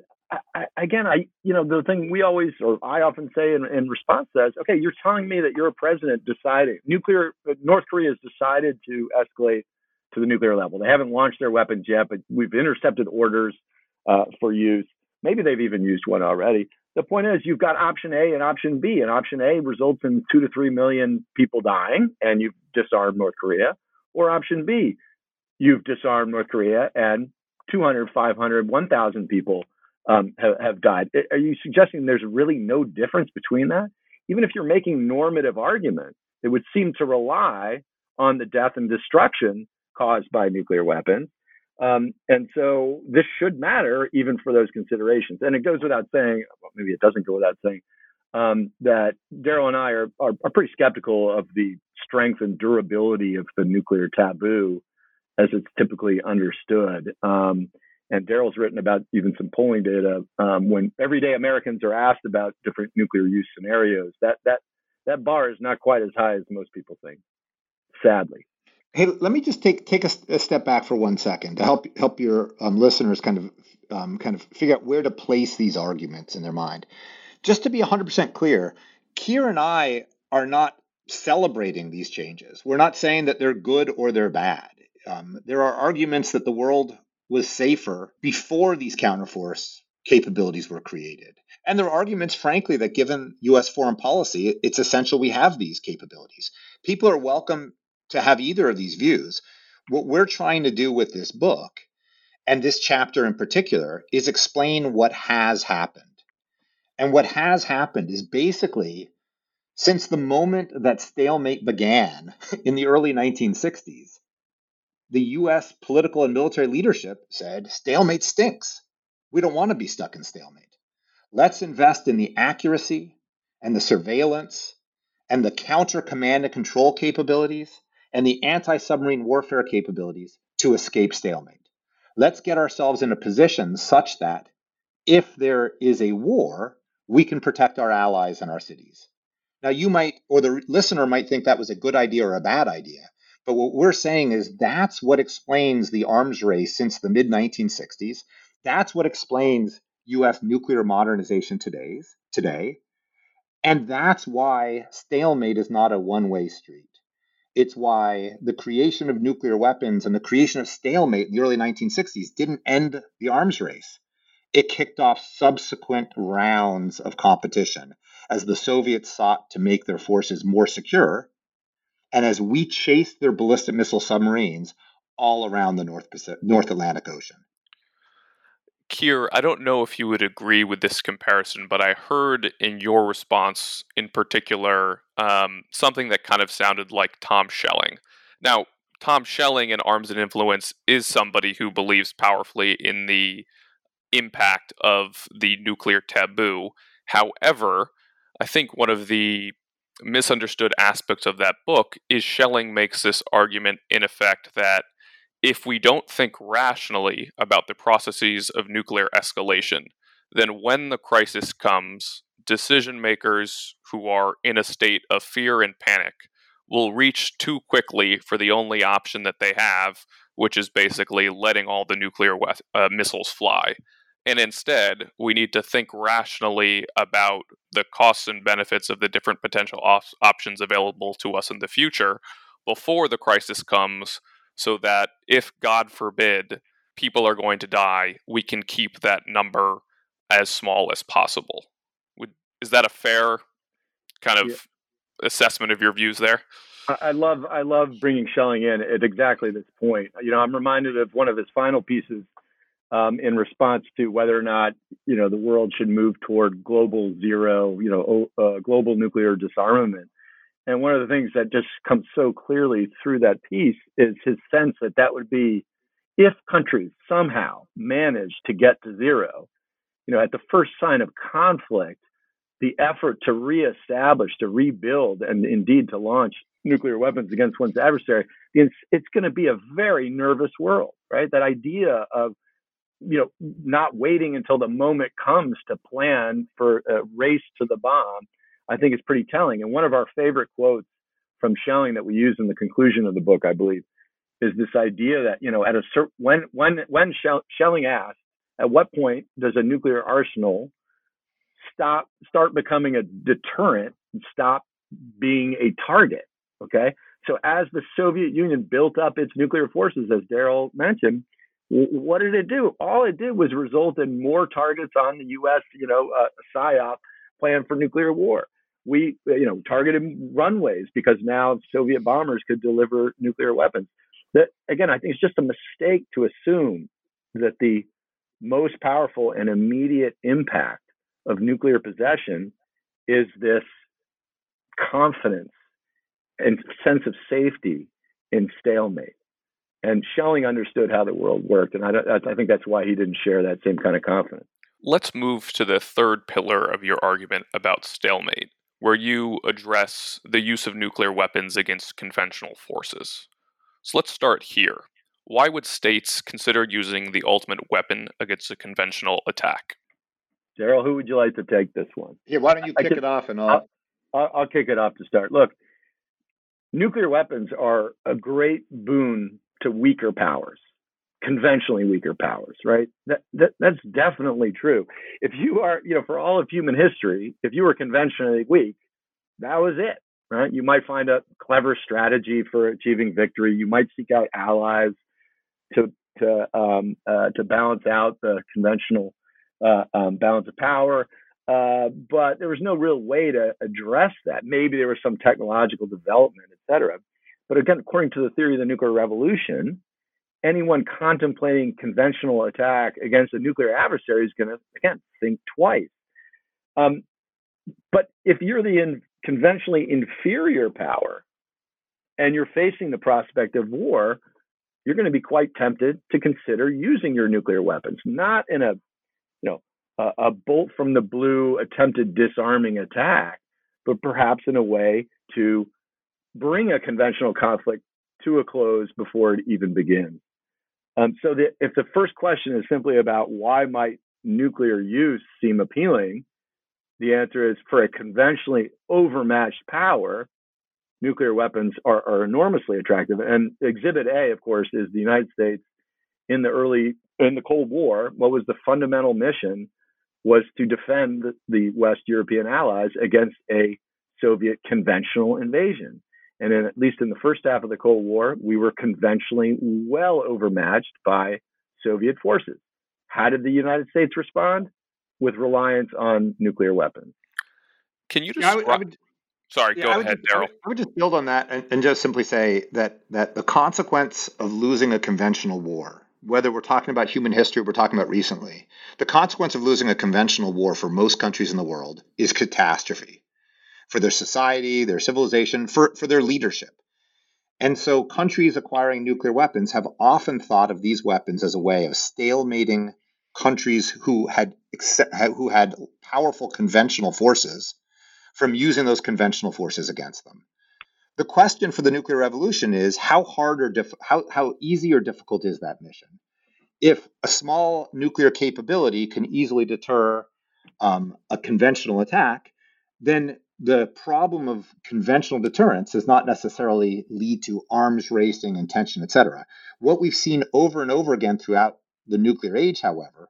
S4: the thing I often say in response to that is, okay, you're telling me that you're a president deciding North Korea has decided to escalate to the nuclear level. They haven't launched their weapons yet, but we've intercepted orders for use. Maybe they've even used one already. The point is, you've got option A and option B, and option A results in 2 to 3 million people dying, and you've disarmed North Korea. Or option B, you've disarmed North Korea, and 200, 500, 1,000 people have died. Are you suggesting there's really no difference between that? Even if you're making normative arguments, it would seem to rely on the death and destruction caused by nuclear weapons. And so this should matter even for those considerations. And it goes without saying, well, maybe it doesn't go without saying, that Daryl and I are pretty skeptical of the strength and durability of the nuclear taboo as it's typically understood. And Daryl's written about even some polling data when everyday Americans are asked about different nuclear use scenarios. That bar is not quite as high as most people think, sadly.
S5: Hey, let me just take a step back for 1 second to help your listeners kind of figure out where to place these arguments in their mind. Just to be 100% clear, Keir and I are not celebrating these changes. We're not saying that they're good or they're bad. There are arguments that the world was safer before these counterforce capabilities were created. And there are arguments, frankly, that given U.S. foreign policy, it's essential we have these capabilities. People are welcome to have either of these views. What we're trying to do with this book, and this chapter in particular, is explain what has happened. And what has happened is basically, since the moment that stalemate began in the early 1960s, the U.S. political and military leadership said, stalemate stinks. We don't want to be stuck in stalemate. Let's invest in the accuracy and the surveillance and the counter command and control capabilities and the anti-submarine warfare capabilities to escape stalemate. Let's get ourselves in a position such that if there is a war, we can protect our allies and our cities. Now, you might, or the listener might think that was a good idea or a bad idea. But what we're saying is that's what explains the arms race since the mid-1960s. That's what explains U.S. nuclear modernization today. And that's why stalemate is not a one-way street. It's why the creation of nuclear weapons and the creation of stalemate in the early 1960s didn't end the arms race. It kicked off subsequent rounds of competition as the Soviets sought to make their forces more secure, and as we chased their ballistic missile submarines all around the North Atlantic Ocean.
S3: Keir, I don't know if you would agree with this comparison, but I heard in your response in particular something that kind of sounded like Tom Schelling. Now, Tom Schelling in Arms and Influence is somebody who believes powerfully in the impact of the nuclear taboo. However, I think one of the misunderstood aspects of that book is Schelling makes this argument in effect that if we don't think rationally about the processes of nuclear escalation, then when the crisis comes, decision makers who are in a state of fear and panic will reach too quickly for the only option that they have, which is basically letting all the nuclear missiles fly. And instead, we need to think rationally about the costs and benefits of the different potential options available to us in the future before the crisis comes, so that if, God forbid, people are going to die, we can keep that number as small as possible. Is that a fair kind of assessment of your views there?
S4: I love bringing Schelling in at exactly this point. You know, I'm reminded of one of his final pieces in response to whether or not, you know, the world should move toward global zero, global nuclear disarmament. And one of the things that just comes so clearly through that piece is his sense that that would be, if countries somehow manage to get to zero, you know, at the first sign of conflict, the effort to reestablish, to rebuild, and indeed to launch nuclear weapons against one's adversary, it's going to be a very nervous world, right? That idea of, you know, not waiting until the moment comes to plan for a race to the bomb, I think is pretty telling. And one of our favorite quotes from Schelling that we use in the conclusion of the book, I believe, is this idea that, you know, at a certain when Schelling asked, at what point does a nuclear arsenal start becoming a deterrent and stop being a target? Okay, so as the Soviet Union built up its nuclear forces, as Daryl mentioned, what did it do? All it did was result in more targets on the U.S., PSYOP plan for nuclear war. We, targeted runways because now Soviet bombers could deliver nuclear weapons. That, again, I think it's just a mistake to assume that the most powerful and immediate impact of nuclear possession is this confidence and sense of safety in stalemate. And Schelling understood how the world worked, and I think that's why he didn't share that same kind of confidence.
S3: Let's move to the third pillar of your argument about stalemate, where you address the use of nuclear weapons against conventional forces. So let's start here. Why would states consider using the ultimate weapon against a conventional attack?
S4: Daryl, who would you like to take this one?
S5: Yeah, why don't you kick it off, and
S4: I'll kick it off to start. Look, nuclear weapons are a great boon to weaker powers, conventionally weaker powers, right? That's definitely true. If you are, for all of human history, if you were conventionally weak, that was it, right? You might find a clever strategy for achieving victory. You might seek out allies to to balance out the conventional balance of power. But there was no real way to address that. Maybe there was some technological development, et cetera. But again, according to the theory of the nuclear revolution, anyone contemplating conventional attack against a nuclear adversary is going to, again, think twice. But if you're the conventionally inferior power and you're facing the prospect of war, you're going to be quite tempted to consider using your nuclear weapons, not in a bolt from the blue attempted disarming attack, but perhaps in a way to bring a conventional conflict to a close before it even begins. So if the first question is simply about why might nuclear use seem appealing, the answer is for a conventionally overmatched power, nuclear weapons are enormously attractive. And Exhibit A, of course, is the United States in the Cold War. What was the fundamental mission was to defend the West European allies against a Soviet conventional invasion. And at least in the first half of the Cold War, we were conventionally well overmatched by Soviet forces. How did the United States respond? With reliance on nuclear weapons.
S3: Can you describe? Sorry, go ahead, Daryl.
S5: I would just build on that and just simply say that the consequence of losing a conventional war, whether we're talking about human history or we're talking about recently, the consequence of losing a conventional war for most countries in the world is catastrophe for their society, their civilization, for their leadership. And so countries acquiring nuclear weapons have often thought of these weapons as a way of stalemating countries who had powerful conventional forces from using those conventional forces against them. The question for the nuclear revolution is how easy or difficult is that mission? If a small nuclear capability can easily deter a conventional attack, then the problem of conventional deterrence does not necessarily lead to arms racing and tension, et cetera. What we've seen over and over again throughout the nuclear age, however,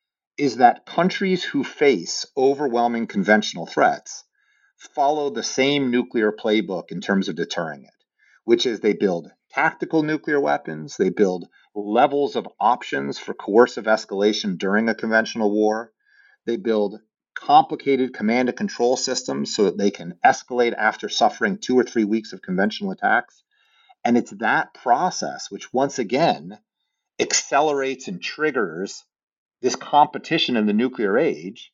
S5: is that countries who face overwhelming conventional threats follow the same nuclear playbook in terms of deterring it, which is they build tactical nuclear weapons, they build levels of options for coercive escalation during a conventional war, they build complicated command and control systems so that they can escalate after suffering 2 or 3 weeks of conventional attacks. And it's that process which once again accelerates and triggers this competition in the nuclear age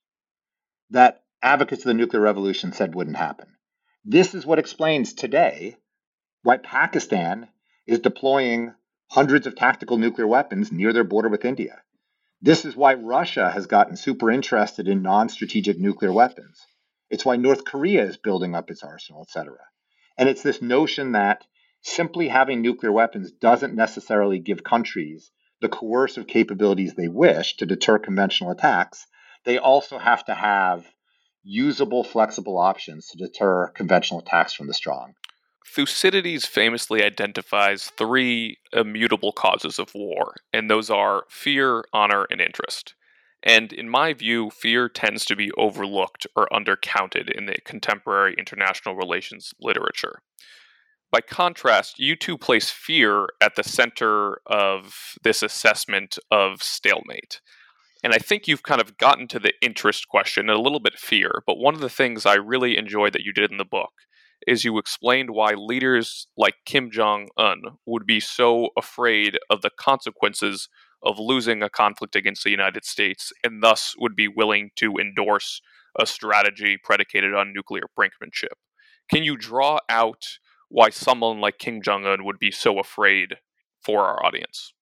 S5: that advocates of the nuclear revolution said wouldn't happen. This is what explains today why Pakistan is deploying hundreds of tactical nuclear weapons near their border with India. This is why Russia has gotten super interested in non-strategic nuclear weapons. It's why North Korea is building up its arsenal, etc. And it's this notion that simply having nuclear weapons doesn't necessarily give countries the coercive capabilities they wish to deter conventional attacks. They also have to have usable, flexible options to deter conventional attacks from the strong.
S3: Thucydides famously identifies 3 immutable causes of war, and those are fear, honor, and interest. And in my view, fear tends to be overlooked or undercounted in the contemporary international relations literature. By contrast, you two place fear at the center of this assessment of stalemate. And I think you've kind of gotten to the interest question and a little bit fear, but one of the things I really enjoyed that you did in the book is you explained why leaders like Kim Jong-un would be so afraid of the consequences of losing a conflict against the United States and thus would be willing to endorse a strategy predicated on nuclear brinkmanship. Can you draw out why someone like Kim Jong-un would be so afraid for our audience?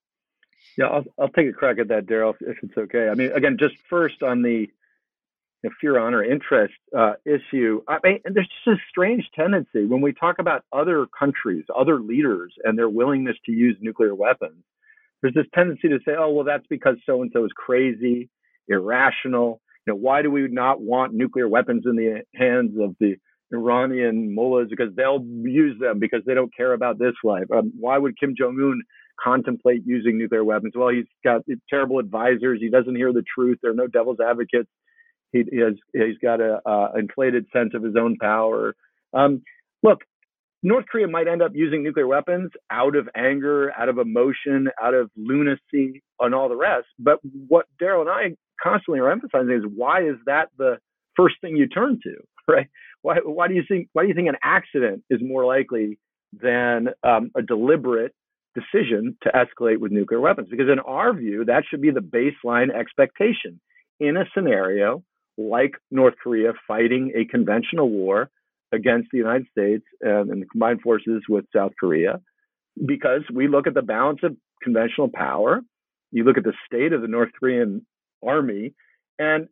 S4: Yeah, I'll take a crack at that, Daryl, if it's okay. I mean, again, just first on the fear, honor, interest issue. I mean, there's just a strange tendency when we talk about other countries, other leaders, and their willingness to use nuclear weapons. There's this tendency to say, oh, well, that's because so-and-so is crazy, irrational. Why do we not want nuclear weapons in the hands of the Iranian mullahs? Because they'll use them because they don't care about this life. Why would Kim Jong-un contemplate using nuclear weapons? Well, he's got terrible advisors. He doesn't hear the truth. There are no devil's advocates. He's got an inflated sense of his own power. Look, North Korea might end up using nuclear weapons out of anger, out of emotion, out of lunacy, and all the rest. But what Daryl and I constantly are emphasizing is, why is that the first thing you turn to, right? Why do you think an accident is more likely than a deliberate decision to escalate with nuclear weapons? Because in our view, that should be the baseline expectation in a scenario like North Korea fighting a conventional war against the United States and the combined forces with South Korea, because we look at the balance of conventional power, you look at the state of the North Korean army, and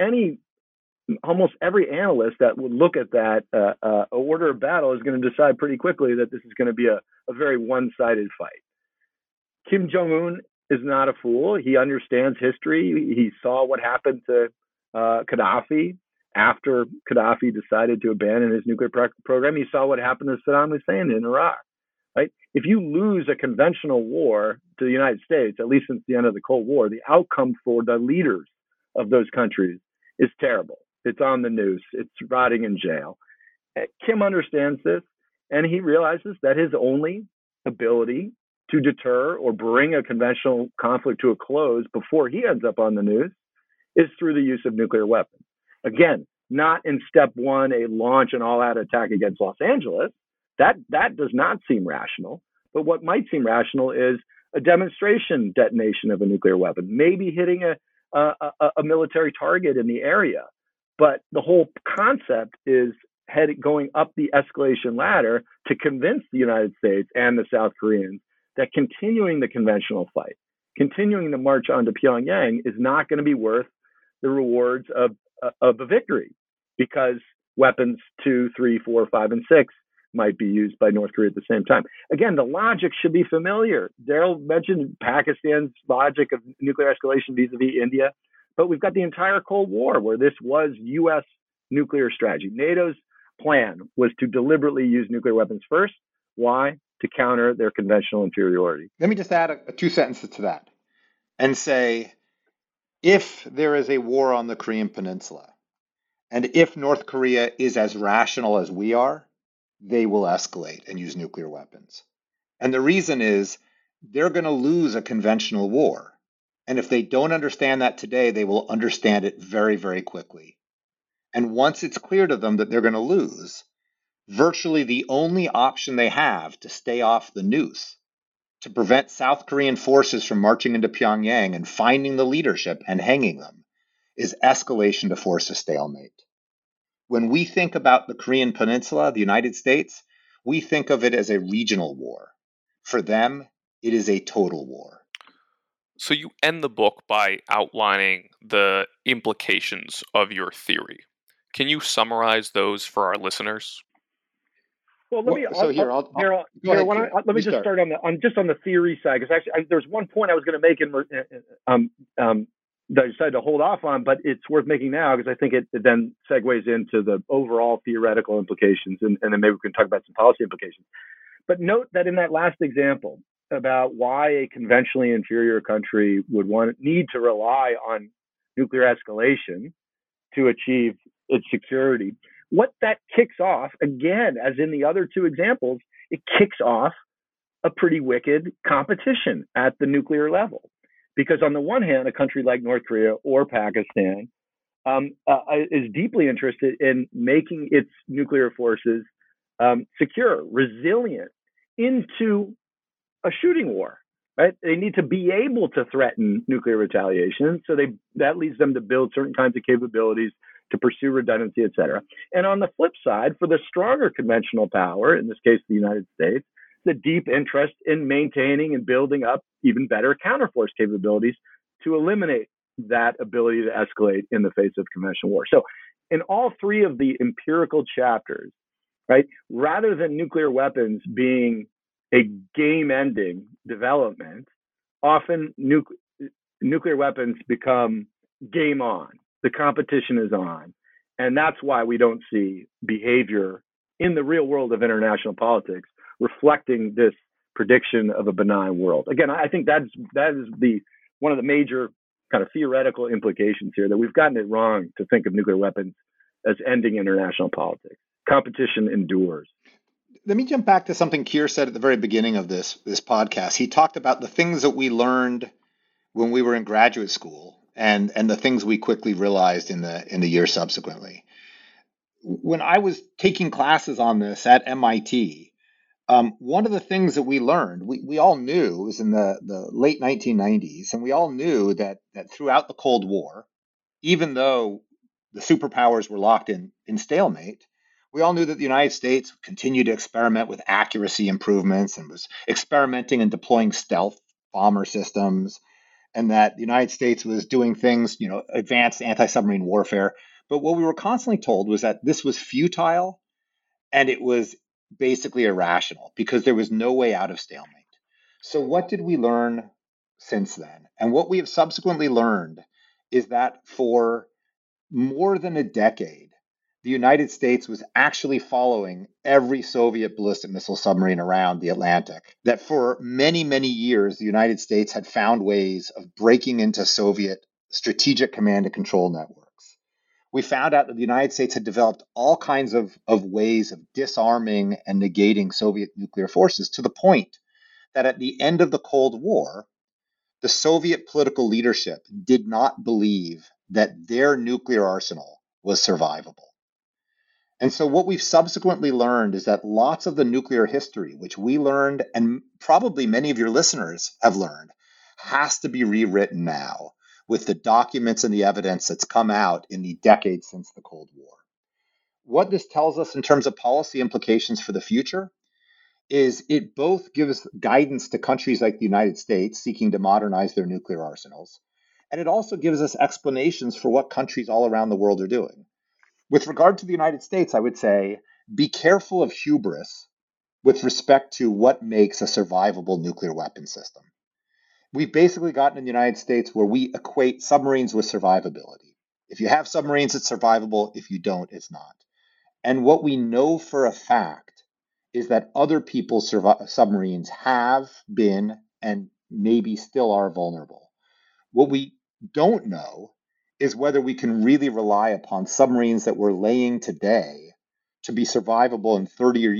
S4: almost every analyst that would look at that order of battle is going to decide pretty quickly that this is going to be a very one-sided fight. Kim Jong-un is not a fool. He understands history. He saw what happened to Gaddafi after Gaddafi decided to abandon his nuclear program. He saw what happened to Saddam Hussein in Iraq. Right? If you lose a conventional war to the United States, at least since the end of the Cold War, the outcome for the leaders of those countries is terrible. It's on the news. It's rotting in jail. Kim understands this, and he realizes that his only ability to deter or bring a conventional conflict to a close before he ends up on the news is through the use of nuclear weapons. Again, not in step one, a launch an all-out attack against Los Angeles. That does not seem rational. But what might seem rational is a demonstration detonation of a nuclear weapon, maybe hitting a military target in the area. But the whole concept is going up the escalation ladder to convince the United States and the South Koreans that continuing the conventional fight, continuing the march onto Pyongyang is not going to be worth the rewards of a victory, because weapons 2, 3, 4, 5, and 6 might be used by North Korea at the same time. Again, the logic should be familiar. Daryl mentioned Pakistan's logic of nuclear escalation vis-a-vis India, but we've got the entire Cold War where this was U.S. nuclear strategy. NATO's plan was to deliberately use nuclear weapons first. Why? To counter their conventional inferiority.
S5: Let me just add two sentences to that and say, if there is a war on the Korean Peninsula, and if North Korea is as rational as we are, they will escalate and use nuclear weapons. And the reason is they're going to lose a conventional war. And if they don't understand that today, they will understand it very, very quickly. And once it's clear to them that they're going to lose, virtually the only option they have to stay off the noose, to prevent South Korean forces from marching into Pyongyang and finding the leadership and hanging them, is escalation to force a stalemate. When we think about the Korean Peninsula, the United States, we think of it as a regional war. For them, it is a total war.
S3: So you end the book by outlining the implications of your theory. Can you summarize those for our listeners?
S4: Well, let me just start on the theory side, because actually there's one point I was going to make that I decided to hold off on, but it's worth making now because I think it then segues into the overall theoretical implications, and then maybe we can talk about some policy implications. But note that in that last example about why a conventionally inferior country would need to rely on nuclear escalation to achieve its security, what that kicks off, again, as in the other two examples, it kicks off a pretty wicked competition at the nuclear level. Because on the one hand, a country like North Korea or Pakistan is deeply interested in making its nuclear forces secure, resilient into a shooting war. Right? They need to be able to threaten nuclear retaliation, so that leads them to build certain kinds of capabilities to pursue redundancy, et cetera. And on the flip side, for the stronger conventional power, in this case, the United States, the deep interest in maintaining and building up even better counterforce capabilities to eliminate that ability to escalate in the face of conventional war. So in all three of the empirical chapters, right, rather than nuclear weapons being a game-ending development, often nuclear weapons become game on. The competition is on. And that's why we don't see behavior in the real world of international politics reflecting this prediction of a benign world. Again, I think that is one of the major kind of theoretical implications here, that we've gotten it wrong to think of nuclear weapons as ending international politics. Competition endures.
S5: Let me jump back to something Keir said at the very beginning of this podcast. He talked about the things that we learned when we were in graduate school and the things we quickly realized in the years subsequently. When I was taking classes on this at MIT, one of the things that we learned, we all knew, was in the late 1990s, and we all knew that throughout the Cold War, even though the superpowers were locked in stalemate, we all knew that the United States continued to experiment with accuracy improvements and was experimenting and deploying stealth bomber systems, and that the United States was doing things, advanced anti-submarine warfare. But what we were constantly told was that this was futile and it was basically irrational because there was no way out of stalemate. So what did we learn since then? And what we have subsequently learned is that for more than a decade, the United States was actually following every Soviet ballistic missile submarine around the Atlantic. That for many, many years, the United States had found ways of breaking into Soviet strategic command and control networks. We found out that the United States had developed all kinds of ways of disarming and negating Soviet nuclear forces, to the point that at the end of the Cold War, the Soviet political leadership did not believe that their nuclear arsenal was survivable. And so what we've subsequently learned is that lots of the nuclear history, which we learned, and probably many of your listeners have learned, has to be rewritten now with the documents and the evidence that's come out in the decades since the Cold War. What this tells us in terms of policy implications for the future is it both gives guidance to countries like the United States seeking to modernize their nuclear arsenals, and it also gives us explanations for what countries all around the world are doing. With regard to the United States, I would say, be careful of hubris with respect to what makes a survivable nuclear weapon system. We've basically gotten in the United States where we equate submarines with survivability. If you have submarines, it's survivable. If you don't, it's not. And what we know for a fact is that other people's submarines have been and maybe still are vulnerable. What we don't know is whether we can really rely upon submarines that we're laying today to be survivable in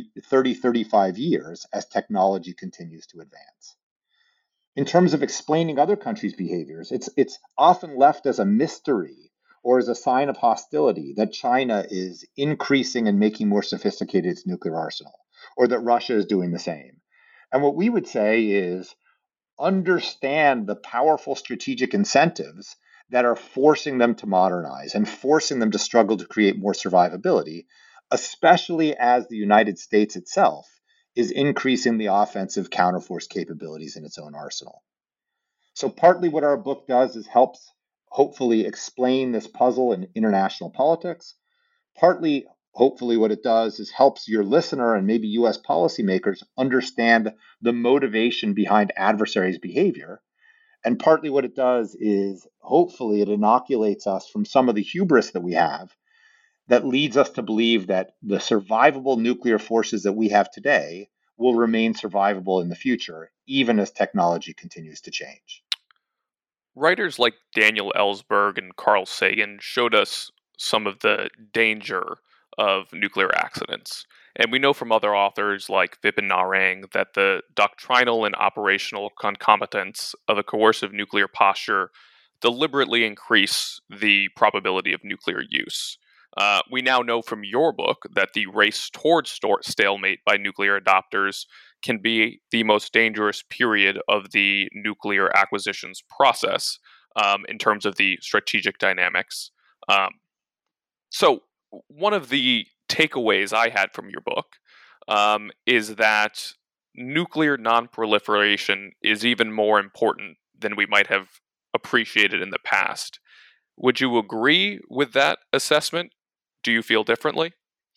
S5: 35 years as technology continues to advance. In terms of explaining other countries' behaviors, it's often left as a mystery or as a sign of hostility that China is increasing and making more sophisticated its nuclear arsenal, or that Russia is doing the same. And what we would say is understand the powerful strategic incentives that are forcing them to modernize and forcing them to struggle to create more survivability, especially as the United States itself is increasing the offensive counterforce capabilities in its own arsenal. So partly what our book does is helps hopefully explain this puzzle in international politics. Partly, hopefully, what it does is helps your listener and maybe U.S. policymakers understand the motivation behind adversaries' behavior. And partly what it does is hopefully it inoculates us from some of the hubris that we have that leads us to believe that the survivable nuclear forces that we have today will remain survivable in the future, even as technology continues to change.
S3: Writers like Daniel Ellsberg and Carl Sagan showed us some of the danger of nuclear accidents. And we know from other authors like Vipin Narang that the doctrinal and operational concomitants of a coercive nuclear posture deliberately increase the probability of nuclear use. We now know from your book that the race towards stalemate by nuclear adopters can be the most dangerous period of the nuclear acquisitions process in terms of the strategic dynamics. So one of the takeaways I had from your book is that nuclear nonproliferation is even more important than we might have appreciated in the past. Would you agree with that assessment? Do you feel differently?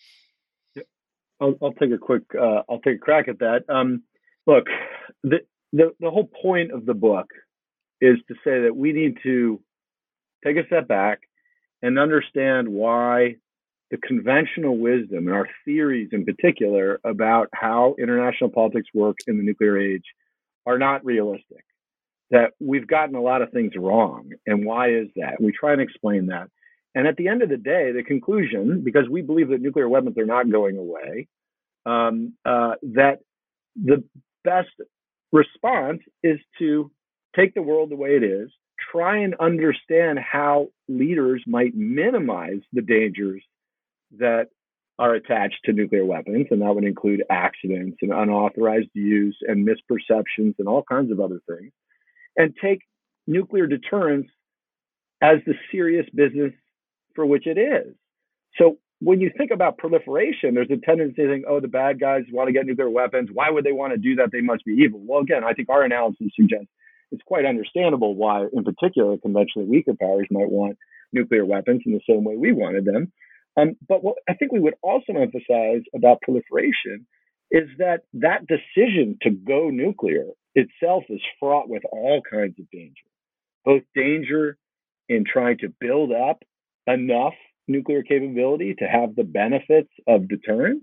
S4: I'll take a quick. I'll take a crack at that. Look, the whole point of the book is to say that we need to take a step back and understand why the conventional wisdom and our theories in particular about how international politics work in the nuclear age are not realistic. That we've gotten a lot of things wrong. And why is that? We try and explain that. And at the end of the day, the conclusion, because we believe that nuclear weapons are not going away, that the best response is to take the world the way it is, try and understand how leaders might minimize the dangers that are attached to nuclear weapons, and that would include accidents and unauthorized use and misperceptions and all kinds of other things, and take nuclear deterrence as the serious business for which it is. So when you think about proliferation, there's a tendency to think, oh, the bad guys want to get nuclear weapons. Why would they want to do that? They must be evil. Well, again, I think our analysis suggests it's quite understandable why, in particular, conventionally weaker powers might want nuclear weapons in the same way we wanted them. But what I think we would also emphasize about proliferation is that decision to go nuclear itself is fraught with all kinds of danger, both danger in trying to build up enough nuclear capability to have the benefits of deterrence.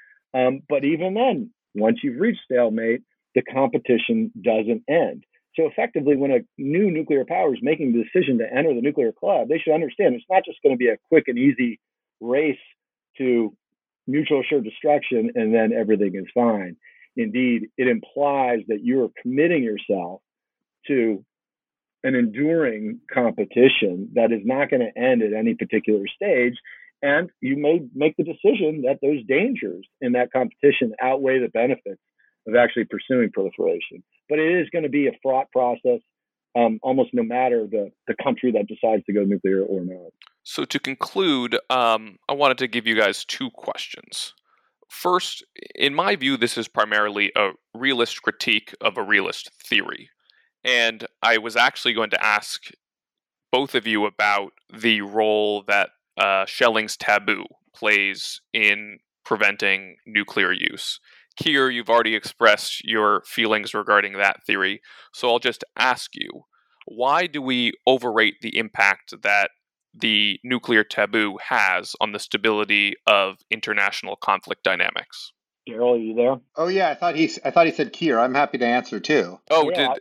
S4: But even then, once you've reached stalemate, the competition doesn't end. So effectively, when a new nuclear power is making the decision to enter the nuclear club, they should understand it's not just going to be a quick and easy race to mutual assured destruction and then everything is fine. Indeed, it implies that you're committing yourself to an enduring competition that is not going to end at any particular stage. And you may make the decision that those dangers in that competition outweigh the benefits of actually pursuing proliferation. But it is going to be a fraught process, almost no matter the country that decides to go nuclear or not.
S3: So to conclude, I wanted to give you guys two questions. First, in my view, this is primarily a realist critique of a realist theory. And I was actually going to ask both of you about the role that Schelling's taboo plays in preventing nuclear use. Keir, you've already expressed your feelings regarding that theory, so I'll just ask you, why do we overrate the impact that the nuclear taboo has on the stability of international conflict dynamics?
S4: Daryl, are you there?
S5: Oh yeah, I thought he said Keir. I'm happy to answer too.
S3: Oh, yeah,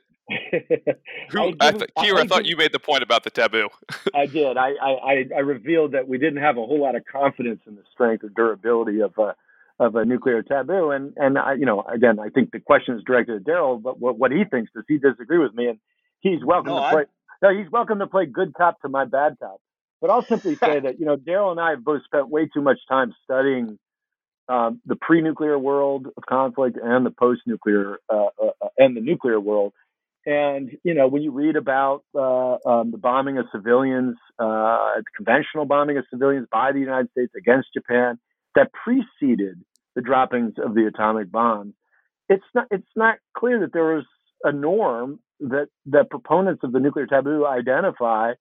S3: Keir, I thought you made the point about the taboo.
S4: I did. I revealed that we didn't have a whole lot of confidence in the strength or durability of a nuclear taboo, and I, again, I think the question is directed at Daryl, but what he thinks. Does he disagree with me? And he's welcome to play. No, he's welcome to play good cop to my bad cop. But I'll simply say that Daryl and I have both spent way too much time studying the pre-nuclear world of conflict and the post-nuclear and the nuclear world. And, when you read about the bombing of civilians, the conventional bombing of civilians by the United States against Japan that preceded the droppings of the atomic bomb, it's not clear that there was a norm that proponents of the nuclear taboo identify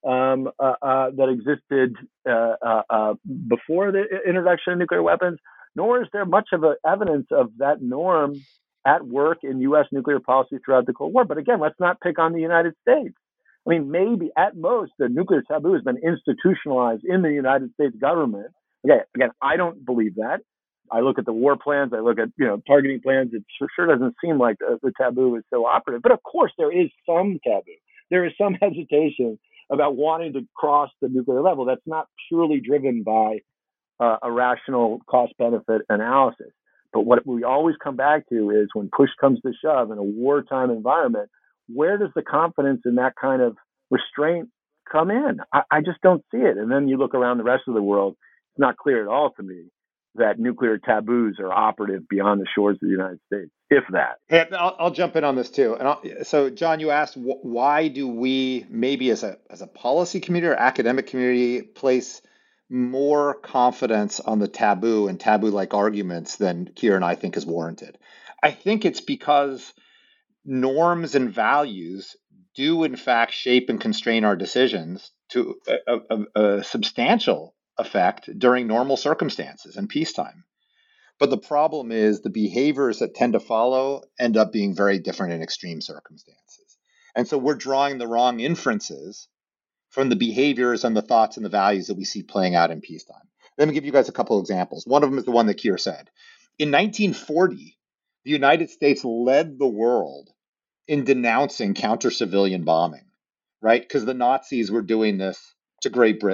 S4: that existed before the introduction of nuclear weapons, nor is there much of evidence of that norm at work in U.S. nuclear policy throughout the Cold War. But again, let's not pick on the United States. I mean, maybe at most the nuclear taboo has been institutionalized in the United States government. Again, I don't believe that. I look at the war plans. I look at targeting plans. It sure doesn't seem like the taboo is so operative. But of course, there is some taboo. There is some hesitation about wanting to cross the nuclear level. That's not purely driven by a rational cost-benefit analysis. But what we always come back to is when push comes to shove in a wartime environment, where does the confidence in that kind of restraint come in? I just don't see it. And then you look around the rest of the world, it's not clear at all to me that nuclear taboos are operative beyond the shores of the United States, if that.
S5: Hey, I'll jump in on this too. And so, John, you asked why do we, maybe as a policy community or academic community, place more confidence on the taboo and taboo-like arguments than Keir and I think is warranted. I think it's because norms and values do in fact shape and constrain our decisions to a substantial effect during normal circumstances and peacetime. But the problem is the behaviors that tend to follow end up being very different in extreme circumstances. And so we're drawing the wrong inferences from the behaviors and the thoughts and the values that we see playing out in peacetime. Let me give you guys a couple examples. One of them is the one that Keir said. In 1940, the United States led the world in denouncing counter-civilian bombing, right? Because the Nazis were doing this to Great Britain.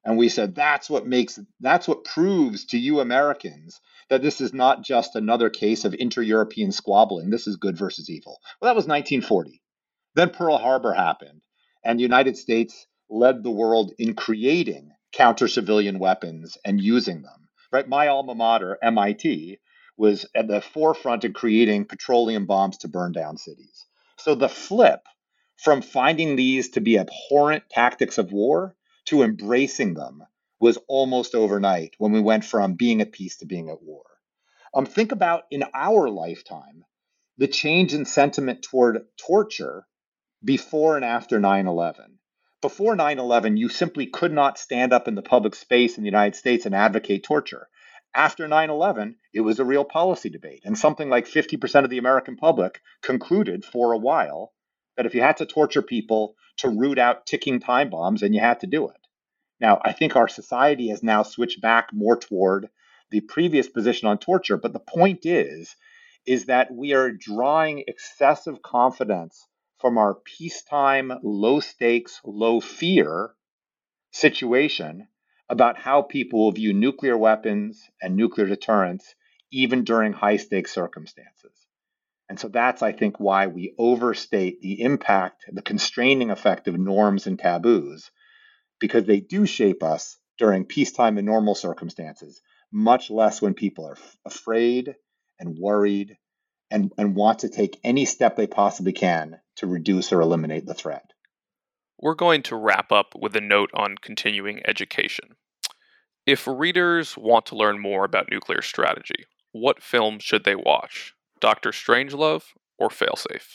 S5: And we said, that's what proves to you Americans that this is not just another case of inter-European squabbling. This is good versus evil. Well, that was 1940. Then Pearl Harbor happened, and the United States led the world in creating counter-civilian weapons and using them. Right? My alma mater, MIT, was at the forefront in creating petroleum bombs to burn down cities. So the flip from finding these to be abhorrent tactics of war to embracing them was almost overnight when we went from being at peace to being at war. Think about in our lifetime, the change in sentiment toward torture before and after 9/11. Before 9/11, you simply could not stand up in the public space in the United States and advocate torture. After 9/11, it was a real policy debate. And something like 50% of the American public concluded for a while that if you had to torture people to root out ticking time bombs, then you had to do it. Now, I think our society has now switched back more toward the previous position on torture. But the point is that we are drawing excessive confidence from our peacetime, low stakes, low fear situation about how people will view nuclear weapons and nuclear deterrence, even during high stakes circumstances. And so that's, I think, why we overstate the impact, the constraining effect of norms and taboos, because they do shape us during peacetime and normal circumstances, much less when people are afraid and worried and want to take any step they possibly can to reduce or eliminate the threat.
S3: We're going to wrap up with a note on continuing education. If readers want to learn more about nuclear strategy, what films should they watch? Dr. Strangelove or Failsafe?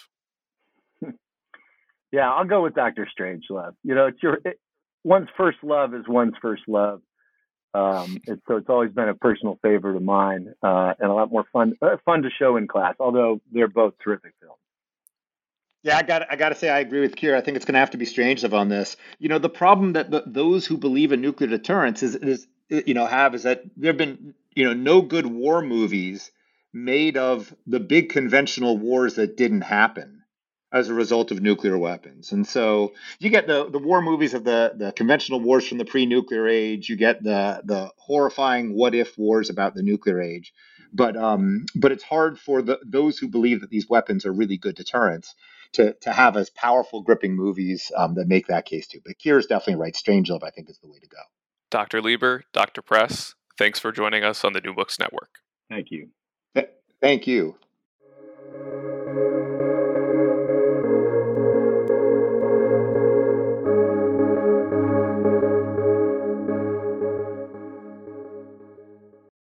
S4: Yeah, I'll go with Dr. Strangelove. You know, one's first love is one's first love. So it's always been a personal favorite of mine, and a lot more fun to show in class, although they're both terrific films.
S5: Yeah, I got to say I agree with Keir. I think it's going to have to be Strangelove on this. You know, the problem that those who believe in nuclear deterrence is that there have been, no good war movies made of the big conventional wars that didn't happen as a result of nuclear weapons. And so you get the war movies of the conventional wars from the pre-nuclear age. You get the horrifying what-if wars about the nuclear age. But it's hard for those who believe that these weapons are really good deterrents to have as powerful, gripping movies that make that case too. But Keir is definitely right. Strangelove, I think, is the way to go.
S3: Dr. Lieber, Dr. Press, thanks for joining us on the New Books Network.
S4: Thank you.
S5: Thank you.